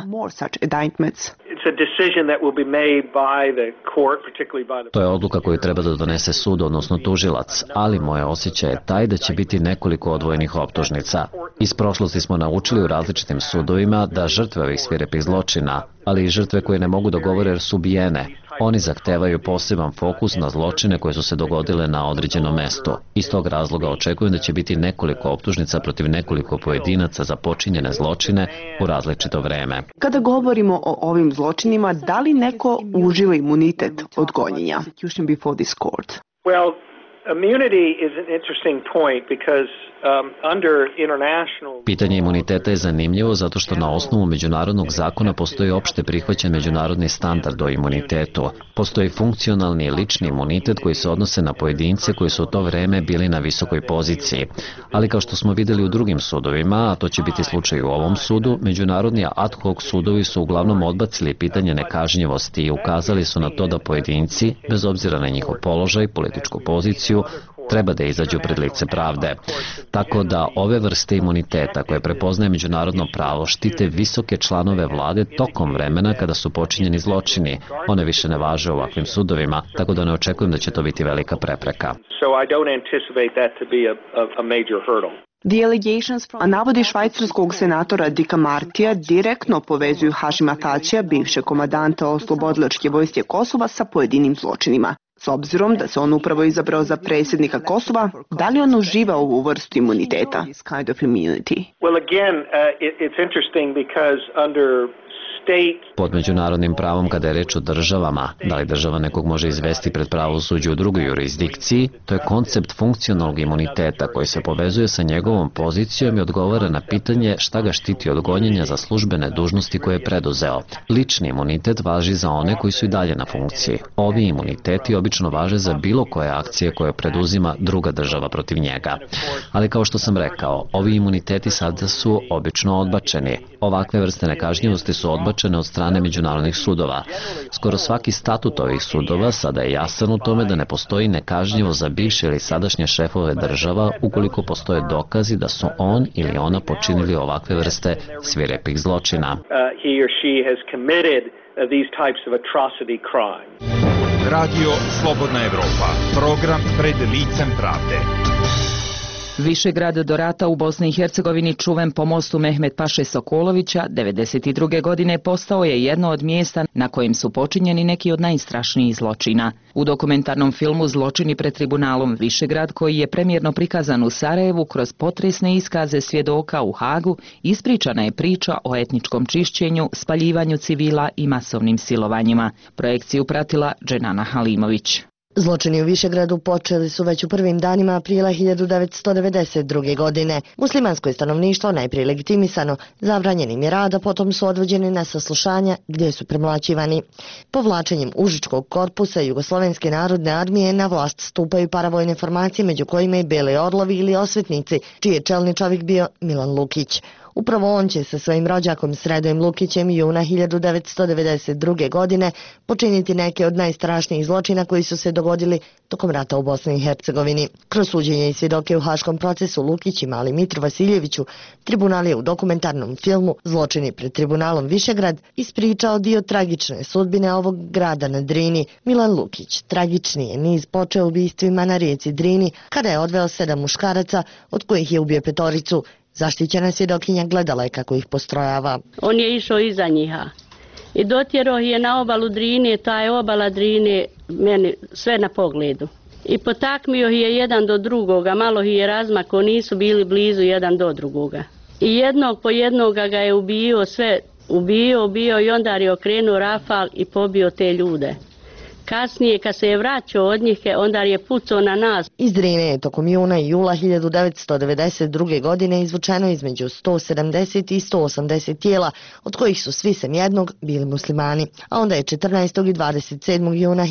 To je odluka koju treba da donese sud, odnosno tužilac, ali moje osjećaj je taj da će biti nekoliko odvojenih optužnica. Iz prošlosti smo naučili u različitim sudovima da žrtve ovih svirepih zločina, ali i žrtve koje ne mogu da govore jer su ubijene, oni zahtevaju poseban fokus na zločine koje su se dogodile na određenom mestu. Iz tog razloga očekujem da će biti nekoliko optužnica protiv nekoliko pojedinaca za počinjene zločine u različito vreme. Kada govorimo o ovim zločinima, da li neko uživa imunitet od gonjenja? Well, Immunity is an interesting point because under international... Pitanje imuniteta je zanimljivo zato što na osnovu međunarodnog zakona postoji opšte prihvaćen međunarodni standard o imunitetu. Postoji funkcionalni i lični imunitet koji se odnose na pojedince koji su u to vreme bili na visokoj poziciji. Ali kao što smo videli u drugim sudovima, a to će biti slučaj u ovom sudu, međunarodni ad hoc sudovi su uglavnom odbacili pitanje nekažnjivosti i ukazali su na to da pojedinci, bez obzira na njihov položaj, političku poziciju, treba da izađu pred lice pravde. Tako da ove vrste imuniteta koje prepoznaje međunarodno pravo štite visoke članove vlade tokom vremena kada su počinjeni zločini. One više ne važe u ovakvim sudovima, tako da ne očekujem da će to biti velika prepreka. A navodi švajcarskog senatora Dicka Martija direktno povezuju Hašima Tačija, bivšeg komadanta oslobodilačke vojske Kosova, sa pojedinim zločinima. S obzirom da se on upravo izabrao za predsjednika Kosova, da li on uživa ovu vrstu imuniteta? Well, again, it's interesting because under Pod međunarodnim pravom kada je reč o državama, da li država nekog može izvesti pred pravosuđe u drugoj jurisdikciji, to je koncept funkcionalnog imuniteta koji se povezuje sa njegovom pozicijom i odgovara na pitanje šta ga štiti od gonjenja za službene dužnosti koje je preduzeo. Lični imunitet važi za one koji su i dalje na funkciji. Ovi imuniteti obično važe za bilo koje akcije koje preduzima druga država protiv njega. Ali kao što sam rekao, ovi imuniteti sada su obično odbačeni. Ovakve vrste nekažnjivosti su odbačene od strane međunarodnih sudova. Skoro svaki statut ovih sudova sada je jasan u tome da ne postoji nekažnjivo za bivše ili sadašnje šefove država ukoliko postoje dokazi da su on ili ona počinili ovakve vrste svirepih zločina. Radio Slobodna Evropa, program pred licem pravde. Višegrad do rata u Bosni i Hercegovini, čuven po mostu Mehmet Paše Sokolovića, 1992. godine postao je jedno od mjesta na kojem su počinjeni neki od najstrašnijih zločina. U dokumentarnom filmu Zločini pred tribunalom Višegrad, koji je premijerno prikazan u Sarajevu kroz potresne iskaze svjedoka u Hagu, ispričana je priča o etničkom čišćenju, spaljivanju civila i masovnim silovanjima. Projekciju pratila Dženana Halimović. Zločini u Višegradu počeli su već u prvim danima aprila 1992. godine. Muslimansko je stanovništvo najprije legitimisano, zabranjenim je rada, potom su odvođeni na saslušanja gdje su premlaćivani. Povlačenjem Užičkog korpusa Jugoslovenske narodne armije na vlast stupaju paravojne formacije, među kojima i Beli orlovi ili osvetnici, čiji je čelni čovjek bio Milan Lukić. Upravo on će sa svojim rođakom Sredojem Lukićem juna 1992. godine počiniti neke od najstrašnijih zločina koji su se dogodili tokom rata u Bosni i Hercegovini. Kroz suđenje i svjedoke u haškom procesu Lukić i mali Mitru Vasiljeviću, tribunal je u dokumentarnom filmu Zločini pred tribunalom Višegrad ispričao dio tragične sudbine ovog grada na Drini. Milan Lukić tragični je niz počeo ubistvima na rijeci Drini kada je odveo 7 muškaraca, od kojih je ubio 5. Zaštićena svjedokinja gledala je kako ih postrojava. On je išao iza njiha i dotjerao je na obalu Drine, ta je obala Drine meni sve na pogledu. I potakmio je jedan do drugoga, malo je razmako, nisu bili blizu jedan do drugoga. I jednog po jednoga ga je ubio, sve ubio i onda je okrenuo rafal i pobio te ljude. Kasnije, kad se je vraćao od njih, onda je pucao na nas. Iz Drine je tokom juna i jula 1992. godine izvučeno između 170 i 180 tijela, od kojih su svi sem jednog bili muslimani. A onda je 14. i 27. juna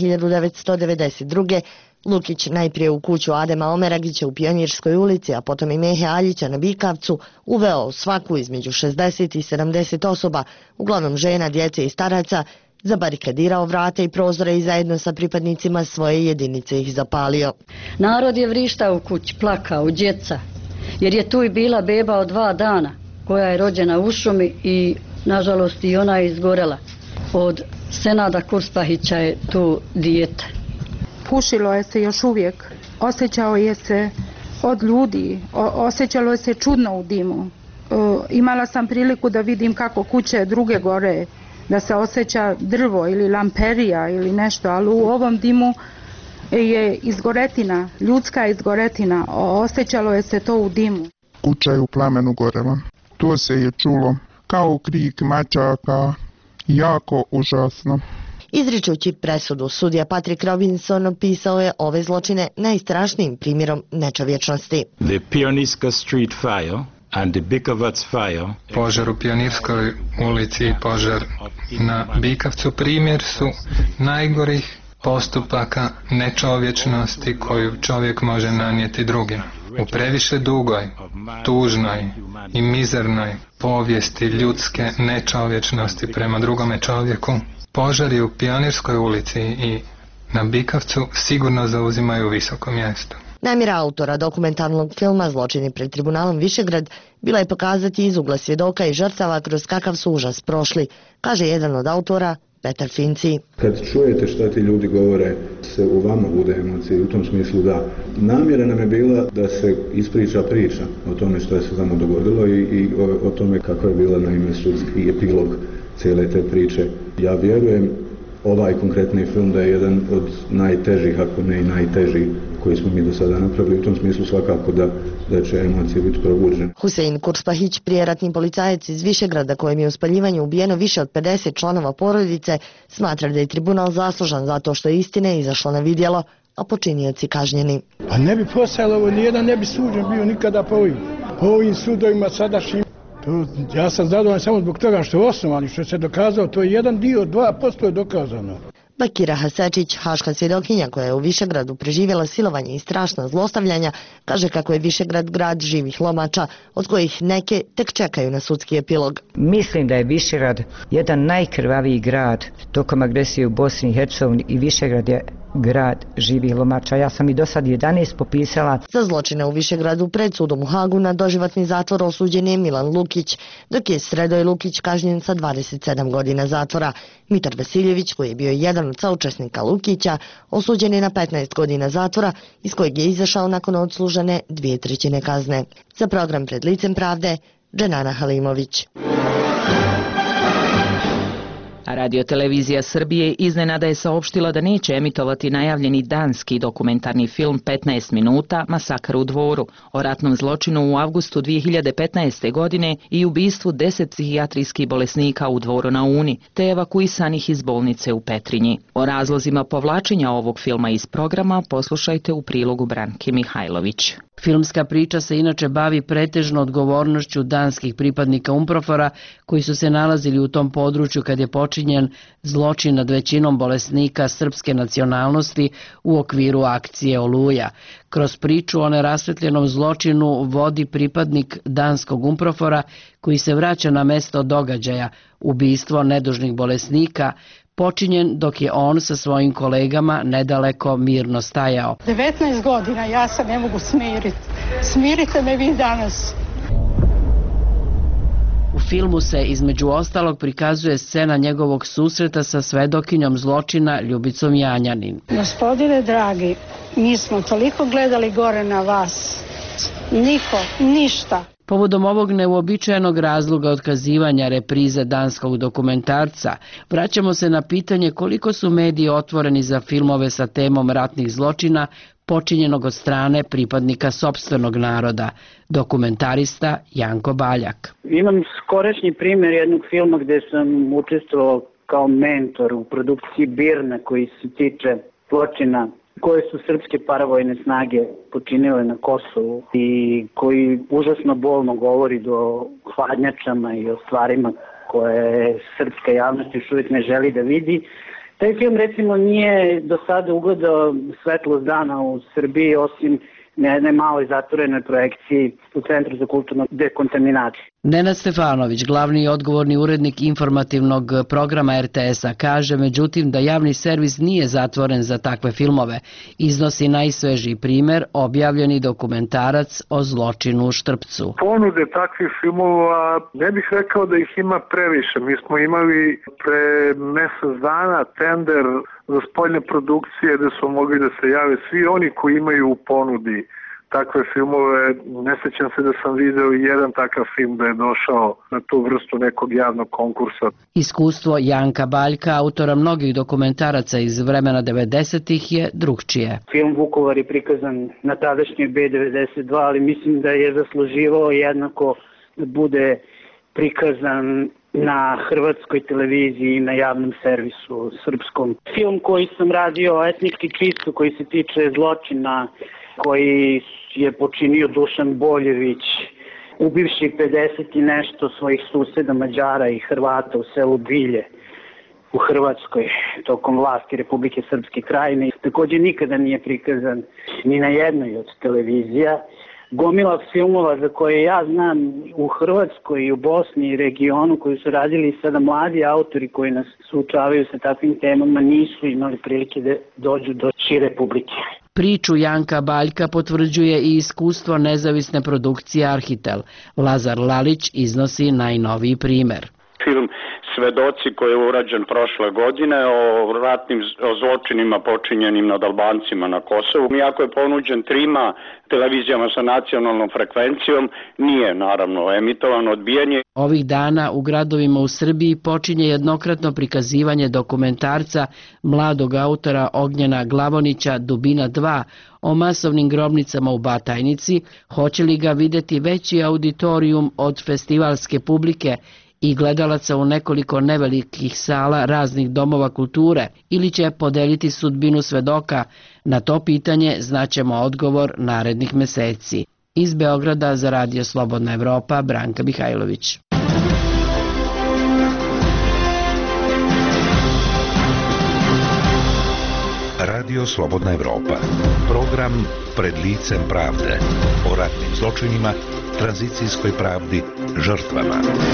1992. Lukić najprije u kuću Adema Omeragića u Pionirskoj ulici, a potom i Mehe Aljića na Bikavcu, uveo svaku između 60 i 70 osoba, uglavnom žena, djece i staraca, zabarikadirao vrata i prozore i zajedno sa pripadnicima svoje jedinice ih zapalio. Narod je vrištao u kući, plakao, djeca, jer je tu i bila beba od 2 dana, koja je rođena u šumi i, nažalost, i ona je izgorela. Od Senada Kurspahića je tu dijete. Pušilo je se još uvijek, osjećao je se od ljudi, osjećalo je se čudno u dimu. Imala sam priliku da vidim kako kuće druge gore, da se osjeća drvo ili lamperija ili nešto, ali u ovom dimu je izgoretina, ljudska izgoretina, osjećalo je se to u dimu. Kuća je u plamenu gorela. To se je čulo kao krik mačaka, jako užasno. Izričući presudu, sudija Patrick Robinson opisao je ove zločine najstrašnijim primjerom nečovječnosti. The Pionirska Street Fire and the Bikavac Fire. Požar u Pionirskoj ulici i požar na Bikavcu primjer su najgorih postupaka nečovječnosti koju čovjek može nanijeti drugim. U previše dugoj, tužnoj i mizernoj povijesti ljudske nečovječnosti prema drugome čovjeku, požari u Pionirskoj ulici i na Bikavcu sigurno zauzimaju visoko mjesto. Namjera autora dokumentarnog filma Zločini pred tribunalom Višegrad bila je pokazati iz ugla svjedoka i žrtava kroz kakav su užas prošli, kaže jedan od autora, Petar Finci. Kad čujete šta ti ljudi govore, se u vama bude emocije, u tom smislu da namjera nam je bila da se ispriča priča o tome što je se tamo dogodilo i o tome kako je bila naime sudski epilog cijele te priče. Ja vjerujem ovaj konkretni film da je jedan od najtežih, ako ne i najteži koji smo mi do sada napravili, u tom smislu svakako da će emocije biti probuđene. Husein Kurspahić, prijeratni policajac iz Višegrada kojem je u spaljivanju ubijeno više od 50 članova porodice, smatra da je tribunal zaslužan zato što je istine izašla na vidjelo, a počinioci kažnjeni. Pa ne bi postojalo ovo, nijedan ne bi suđen bio nikada po ovim sudovima sadašnjim. Ja sam zadovoljan samo zbog toga što je osnovan i što se dokazao, to je jedan dio, 2% je dokazano. Bakira Hasečić, haška svjedokinja koja je u Višegradu preživjela silovanje i strašna zlostavljanja, kaže kako je Višegrad grad živih lomača, od kojih neke tek čekaju na sudski epilog. Mislim da je Višegrad jedan najkrvaviji grad tokom agresije u Bosni i Hercegovini i Višegrad je grad živih lomača. Ja sam i do sad 11 popisala. Za zločine u Višegradu pred sudom u Hagu na doživotni zatvor osuđen je Milan Lukić, dok je Sredoj Lukić kažnjen sa 27 godina zatvora. Mitar Vasiljević, koji je bio jedan od saučesnika Lukića, osuđen je na 15 godina zatvora, iz kojeg je izašao nakon odslužene 2/3 kazne. Za program Pred licem pravde, Dženana Halimović. Radio-televizija Srbije iznenada je saopštila da neće emitovati najavljeni danski dokumentarni film 15 minuta Masakr u Dvoru o ratnom zločinu u avgustu 2015. godine i ubistvu 10 psihijatrijskih bolesnika u Dvoru na Uni, te evakuisanih iz bolnice u Petrinji. O razlozima povlačenja ovog filma iz programa poslušajte u prilogu Branke Mihajlović. Filmska priča se inače bavi pretežno odgovornošću danskih pripadnika UNPROFOR-a koji su se nalazili u tom području kad je počinjen zločin nad većinom bolesnika srpske nacionalnosti u okviru akcije Oluja. Kroz priču o nerasvetljenom zločinu vodi pripadnik danskog UNPROFOR-a koji se vraća na mesto događaja, ubistvo nedužnih bolesnika, počinjen dok je on sa svojim kolegama nedaleko mirno stajao. 19 godina, ja se ne mogu smiriti. Smirite me vi danas. U filmu se između ostalog prikazuje scena njegovog susreta sa svedokinjom zločina Ljubicom Janjanin. Gospodine dragi, mi smo toliko gledali gore na vas. Niko, ništa. Povodom ovog neuobičajenog razloga otkazivanja reprize danskog dokumentarca, vraćamo se na pitanje koliko su mediji otvoreni za filmove sa temom ratnih zločina počinjenog od strane pripadnika sopstvenog naroda, dokumentarista Janko Baljak. Imam skorašnji primjer jednog filma gdje sam učestvovao kao mentor u produkciji Birna koji se tiče zločina koje su srpske paravojne snage počinile na Kosovu i koji užasno bolno govori do hladnjačama i o stvarima koje srpska javnost još uvijek ne želi da vidi. Taj film recimo nije do sada ugledao svetlost dana u Srbiji osim na jednoj maloj zatvorenoj projekciji u Centru za kulturnu dekontaminaciju. Nenad Stefanović, glavni i odgovorni urednik informativnog programa RTS-a, kaže međutim da javni servis nije zatvoren za takve filmove. Iznosi najsvežiji primjer, objavljeni dokumentarac o zločinu u Štrpcu. Ponude takvih filmova, ne bih rekao da ih ima previše. Mi smo imali pre mjesec dana tender za spoljne produkcije gde su mogli da se jave svi oni koji imaju u ponudi takve filmove. Ne sećam se da sam video i jedan takav film da je došao na tu vrstu nekog javnog konkursa. Iskustvo Janka Baljka, autora mnogih dokumentaraca iz vremena 90-ih, je drugčije. Film Vukovar je prikazan na tadašnjoj B92, ali mislim da je zasluživao jednako da bude prikazan na hrvatskoj televiziji i na javnom servisu srpskom. Film koji sam radio, etnički čisto, koji se tiče zločina koji je počinio Dušan Boljević, ubivši 50 i nešto svojih suseda Mađara i Hrvata u selu Bilje u Hrvatskoj tokom vlasti Republike Srpske Krajine. Također nikada nije prikazan ni na jednoj od televizija. Gomila filmova za koje ja znam u Hrvatskoj i u Bosni i regionu koji su radili sada mladi autori koji nas suočavaju sa takvim temama nisu imali prilike da dođu do šire publike. Priču Janka Baljka potvrđuje i iskustvo nezavisne produkcije Arhitel. Lazar Lalić iznosi najnoviji primer. Film Svedoci koji je urađen prošle godine o ratnim zločinima počinjenim nad Albancima na Kosovu. Iako je ponuđen trima televizijama sa nacionalnom frekvencijom, nije naravno emitovan, odbijen je. Ovih dana u gradovima u Srbiji počinje jednokratno prikazivanje dokumentarca mladog autora Ognjena Glavonića Dubina 2 o masovnim grobnicama u Batajnici. Hoće li ga videti veći auditorijum od festivalske publike i gledalaca u nekoliko nevelikih sala raznih domova kulture ili će podeliti sudbinu svedoka? Na to pitanje znaćemo odgovor narednih meseci. Iz Beograda za Radio Slobodna Evropa, Branka Mihajlović. Radio Slobodna Evropa. Program Pred licem pravde. O ratnim zločinima, tranzicijskoj pravdi, žrtvama.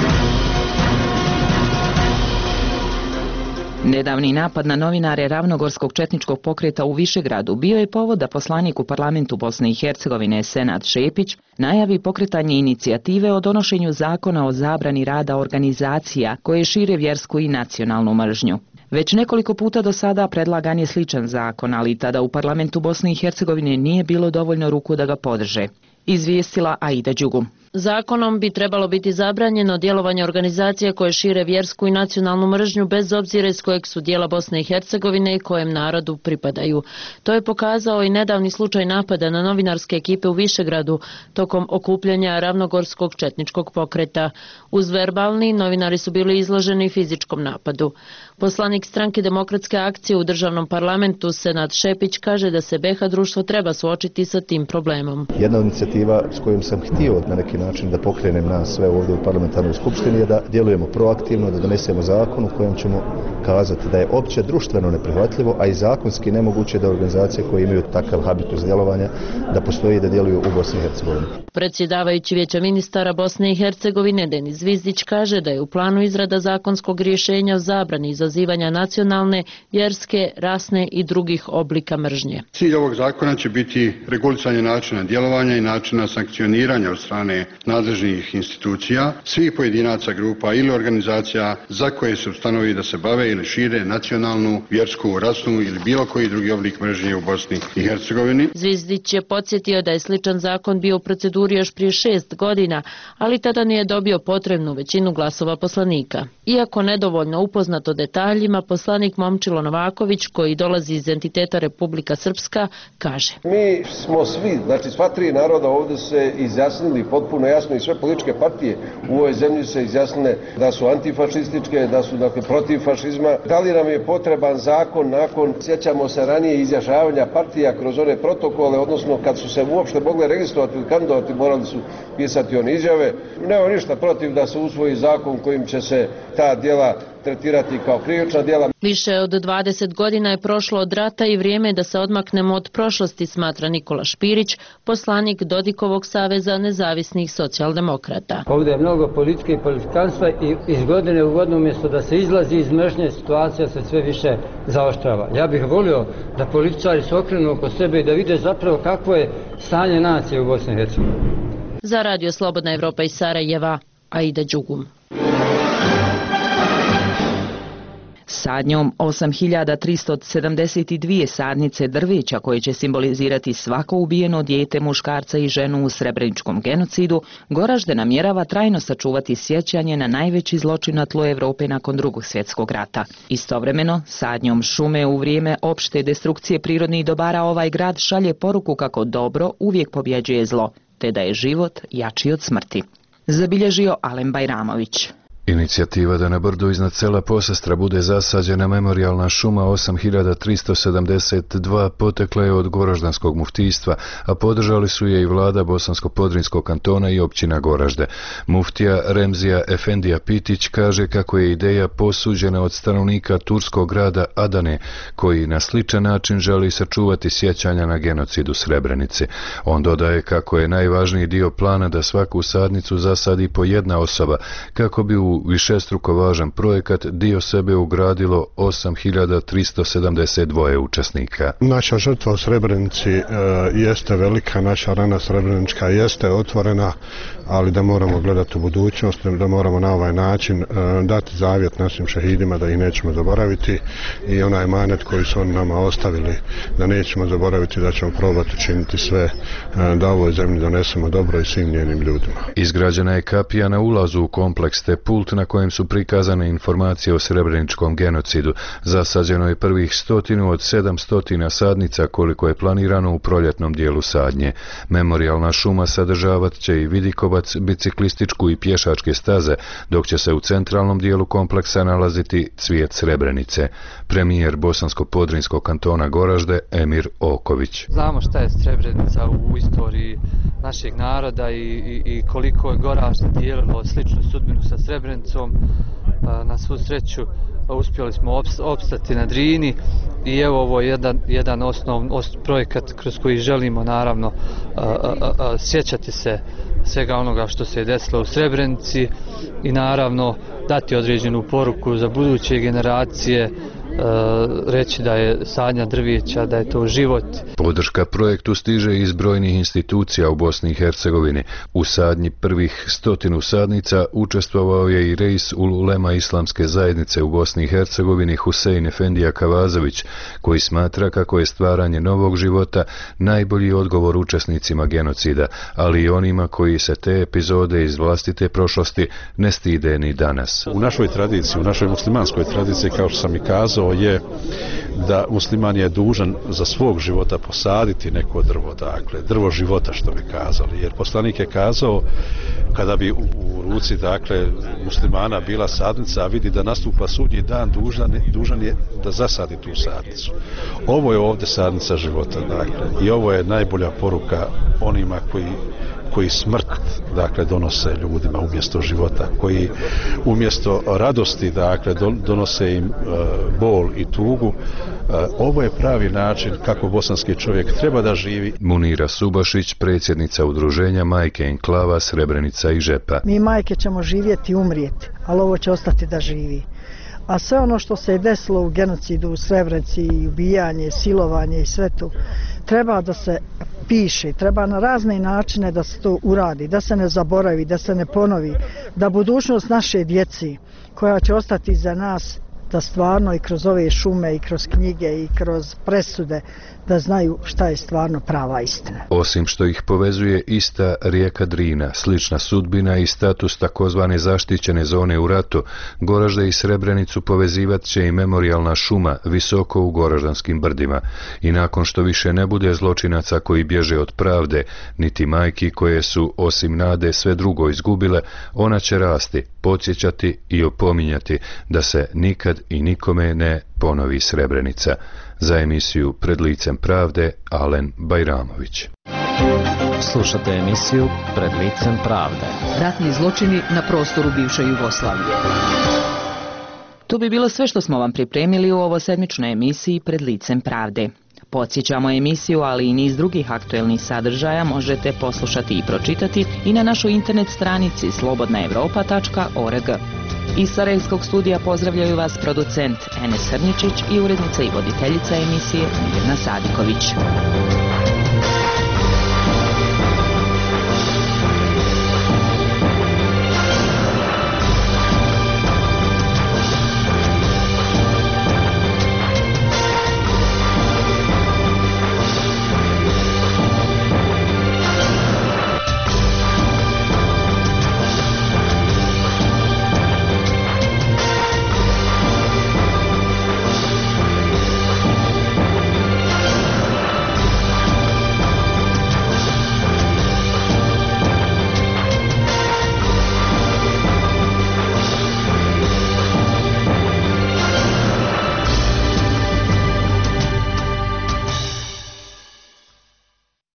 Nedavni napad na novinare Ravnogorskog četničkog pokreta u Višegradu bio je povod da poslanik u parlamentu Bosne i Hercegovine Senad Šepić najavi pokretanje inicijative o donošenju zakona o zabrani rada organizacija koje šire vjersku i nacionalnu mržnju. Već nekoliko puta do sada predlagan je sličan zakon, ali tada u parlamentu Bosne i Hercegovine nije bilo dovoljno ruku da ga podrže. Izvijestila Aida Đugum. Zakonom bi trebalo biti zabranjeno djelovanje organizacija koje šire vjersku i nacionalnu mržnju bez obzira iz kojeg su dijela Bosne i Hercegovine i kojem narodu pripadaju. To je pokazao i nedavni slučaj napada na novinarske ekipe u Višegradu tokom okupljanja Ravnogorskog četničkog pokreta. Uz verbalni, novinari su bili izloženi fizičkom napadu. Poslanik stranke Demokratske akcije u državnom parlamentu Senad Šepić kaže da se BiH društvo treba suočiti sa tim problemom. Jedna inicijativa s kojom sam htio na neki način da pokrenem nas sve ovdje u parlamentarnoj skupštini je da djelujemo proaktivno, da donesemo zakon u kojem ćemo kazati da je opće društveno neprihvatljivo, a i zakonski nemoguće da organizacije koje imaju takav habitus djelovanja da postoji i da djeluju u Bosni i Hercegovini. Predsjedavajući Vijeća ministara Bosne i Hercegovine Denis Zvizdić kaže da je u planu izrada zakonskog rješenja o zabrani izazivanja nacionalne, vjerske, rasne i drugih oblika mržnje. Cilj ovog zakona će biti regulisanje načina djelovanja i načina sankcioniranja od strane nadležnih institucija, svih pojedinaca, grupa ili organizacija za koje se ustanovi da se bave ili šire nacionalnu, vjersku, rasnu ili bilo koji drugi oblik mržnje u Bosni i Hercegovini. Zvizdić je podsjetio da je sličan zakon bio u proceduri još prije 6 godina, ali tada nije dobio potrebnu većinu glasova poslanika. Iako nedovoljno upoznat o detaljima, poslanik Momčilo Novaković, koji dolazi iz entiteta Republika Srpska, kaže: Mi smo svi, znači sva tri naroda ovdje se izjasnili potpuno jasno i sve političke partije u ovoj zemlji se izjasnile da su antifašističke, da su dakle protiv fašizma. Da li nam je potreban zakon nakon, sjećamo se ranije izjašnjavanja partija kroz one protokole, odnosno kad su se uopšte mogle registrovati ili kandidovati, morali su pisati one izjave. Nema ništa protiv da se usvoji zakon kojim će se ta djela tretirati kao krivična djela. Više od 20 godina je prošlo od rata i vrijeme da se odmaknemo od prošlosti, smatra Nikola Špirić, poslanik Dodikovog saveza nezavisnih socijaldemokrata. Ovdje je mnogo politike i politikanstva i iz godine u godinu umjesto da se izlazi iz mržnje, situacija se sve više zaoštrava. Ja bih volio da političari se okrenu oko sebe i da vide zapravo kakvo je stanje nacije u Bosni i Hercegovini. Za Radio Slobodna Evropa iz Sarajeva, Aida Đugum. Sadnjom 8372 sadnice drveća koje će simbolizirati svako ubijeno dijete, muškarca i ženu u Srebreničkom genocidu, Goražde namjerava trajno sačuvati sjećanje na najveći zločin na tlu Evrope nakon Drugog svjetskog rata. Istovremeno, sadnjom šume u vrijeme opšte destrukcije prirodnih dobara ovaj grad šalje poruku kako dobro uvijek pobjeđuje zlo, te da je život jači od smrti. Zabilježio Alen Bajramović. Inicijativa da na brdu iznad sela Posestra bude zasađena memorijalna šuma 8372 potekla je od Goraždanskog muftijstva, a podržali su je i vlada Bosansko-Podrinjskog kantona i općina Goražde. Muftija Remzija Efendija Pitić kaže kako je ideja posuđena od stanovnika turskog grada Adane, koji na sličan način želi sačuvati sjećanja na genocid u Srebrenici. On dodaje kako je najvažniji dio plana da svaku sadnicu zasadi po jedna osoba, kako bi u višestruko važan projekat dio sebe ugradilo 8372 učesnika. Naša žrtva u Srebrenici jeste velika, naša rana srebrenička jeste otvorena, ali da moramo gledati u budućnost, da moramo na ovaj način dati zavjet našim šehidima da ih nećemo zaboraviti i onaj manet koji su oni nama ostavili da nećemo zaboraviti, da ćemo probati učiniti sve da ovoj zemlji donesemo dobro i svim njenim ljudima. Izgrađena je kapija na ulazu u kompleks te pult na kojem su prikazane informacije o srebreničkom genocidu. Zasađeno je prvih 100 od 700 sadnica koliko je planirano u proljetnom dijelu sadnje. Memorijalna šuma sadržavat će i vidikovac, biciklističku i pješačke staze, dok će se u centralnom dijelu kompleksa nalaziti cvijet Srebrenice. Premijer Bosansko-Podrinjskog kantona Goražde Emir Oković. Znamo šta je Srebrenica u istoriji našeg naroda i koliko je Goražde dijelilo sličnu sudbinu sa Srebrenicom. Na svu sreću uspjeli smo opstati na Drini i evo ovo je jedan projekat kroz koji želimo naravno sjećati se svega onoga što se je desilo u Srebrenici i naravno dati određenu poruku za buduće generacije, reći da je sadnja drvijeća, da je to život. Podrška projektu stiže iz brojnih institucija u Bosni i Hercegovini. U sadnji prvih 100 sadnica učestvovao je i reis ulema islamske zajednice u Bosni i Hercegovini Husein Efendija Kavazović, koji smatra kako je stvaranje novog života najbolji odgovor učesnicima genocida, ali i onima koji se te epizode iz vlastite prošlosti ne stide ni danas. U našoj tradiciji, u našoj muslimanskoj tradiciji, kao što sam i kazao, je da musliman je dužan za svog života posaditi neko drvo, dakle, drvo života, što bi kazali. Jer poslanik je kazao, kada bi u ruci, dakle, muslimana bila sadnica, a vidi da nastupa sudnji dan, dužan je da zasadi tu sadnicu. Ovo je ovdje sadnica života, dakle, i ovo je najbolja poruka onima koji smrt, dakle, donose ljudima umjesto života, koji umjesto radosti, dakle, donose im bol i tugu. Ovo je pravi način kako bosanski čovjek treba da živi. Munira Subašić, predsjednica udruženja Majke Enklava Srebrenica i Žepa. Mi majke ćemo živjeti i umrijeti, ali ovo će ostati da živi. A sve ono što se je desilo u genocidu u Srebrenici, ubijanje, silovanje i sve to, treba da se piše, treba na razne načine da se to uradi, da se ne zaboravi, da se ne ponovi, da budućnost naše djeci koja će ostati za nas, da stvarno i kroz ove šume i kroz knjige i kroz presude da znaju šta je stvarno prava istina. Osim što ih povezuje ista rijeka Drina, slična sudbina i status takozvane zaštićene zone u ratu, Goražde i Srebrenicu povezivat će i memorijalna šuma visoko u Goraždanskim brdima. I nakon što više ne bude zločinaca koji bježe od pravde, niti majki koje su osim nade sve drugo izgubile, ona će rasti, podsjećati i opominjati da se nikad i nikome ne ponovi Srebrenica. Za emisiju Pred licem pravde, Alen Bajramović. Slušate emisiju Pred licem pravde. Ratni zločini na prostoru bivše Jugoslavije. To bi bilo sve što smo vam pripremili u ovosedmičnoj emisiji Pred licem pravde. Podsjećamo emisiju, ali i niz drugih aktuelnih sadržaja možete poslušati i pročitati i na našoj internet stranici slobodnaevropa.org. Iz Sarajevskog studija pozdravljaju vas producent Enes Hrničić i urednica i voditeljica emisije Mirna Sadiković.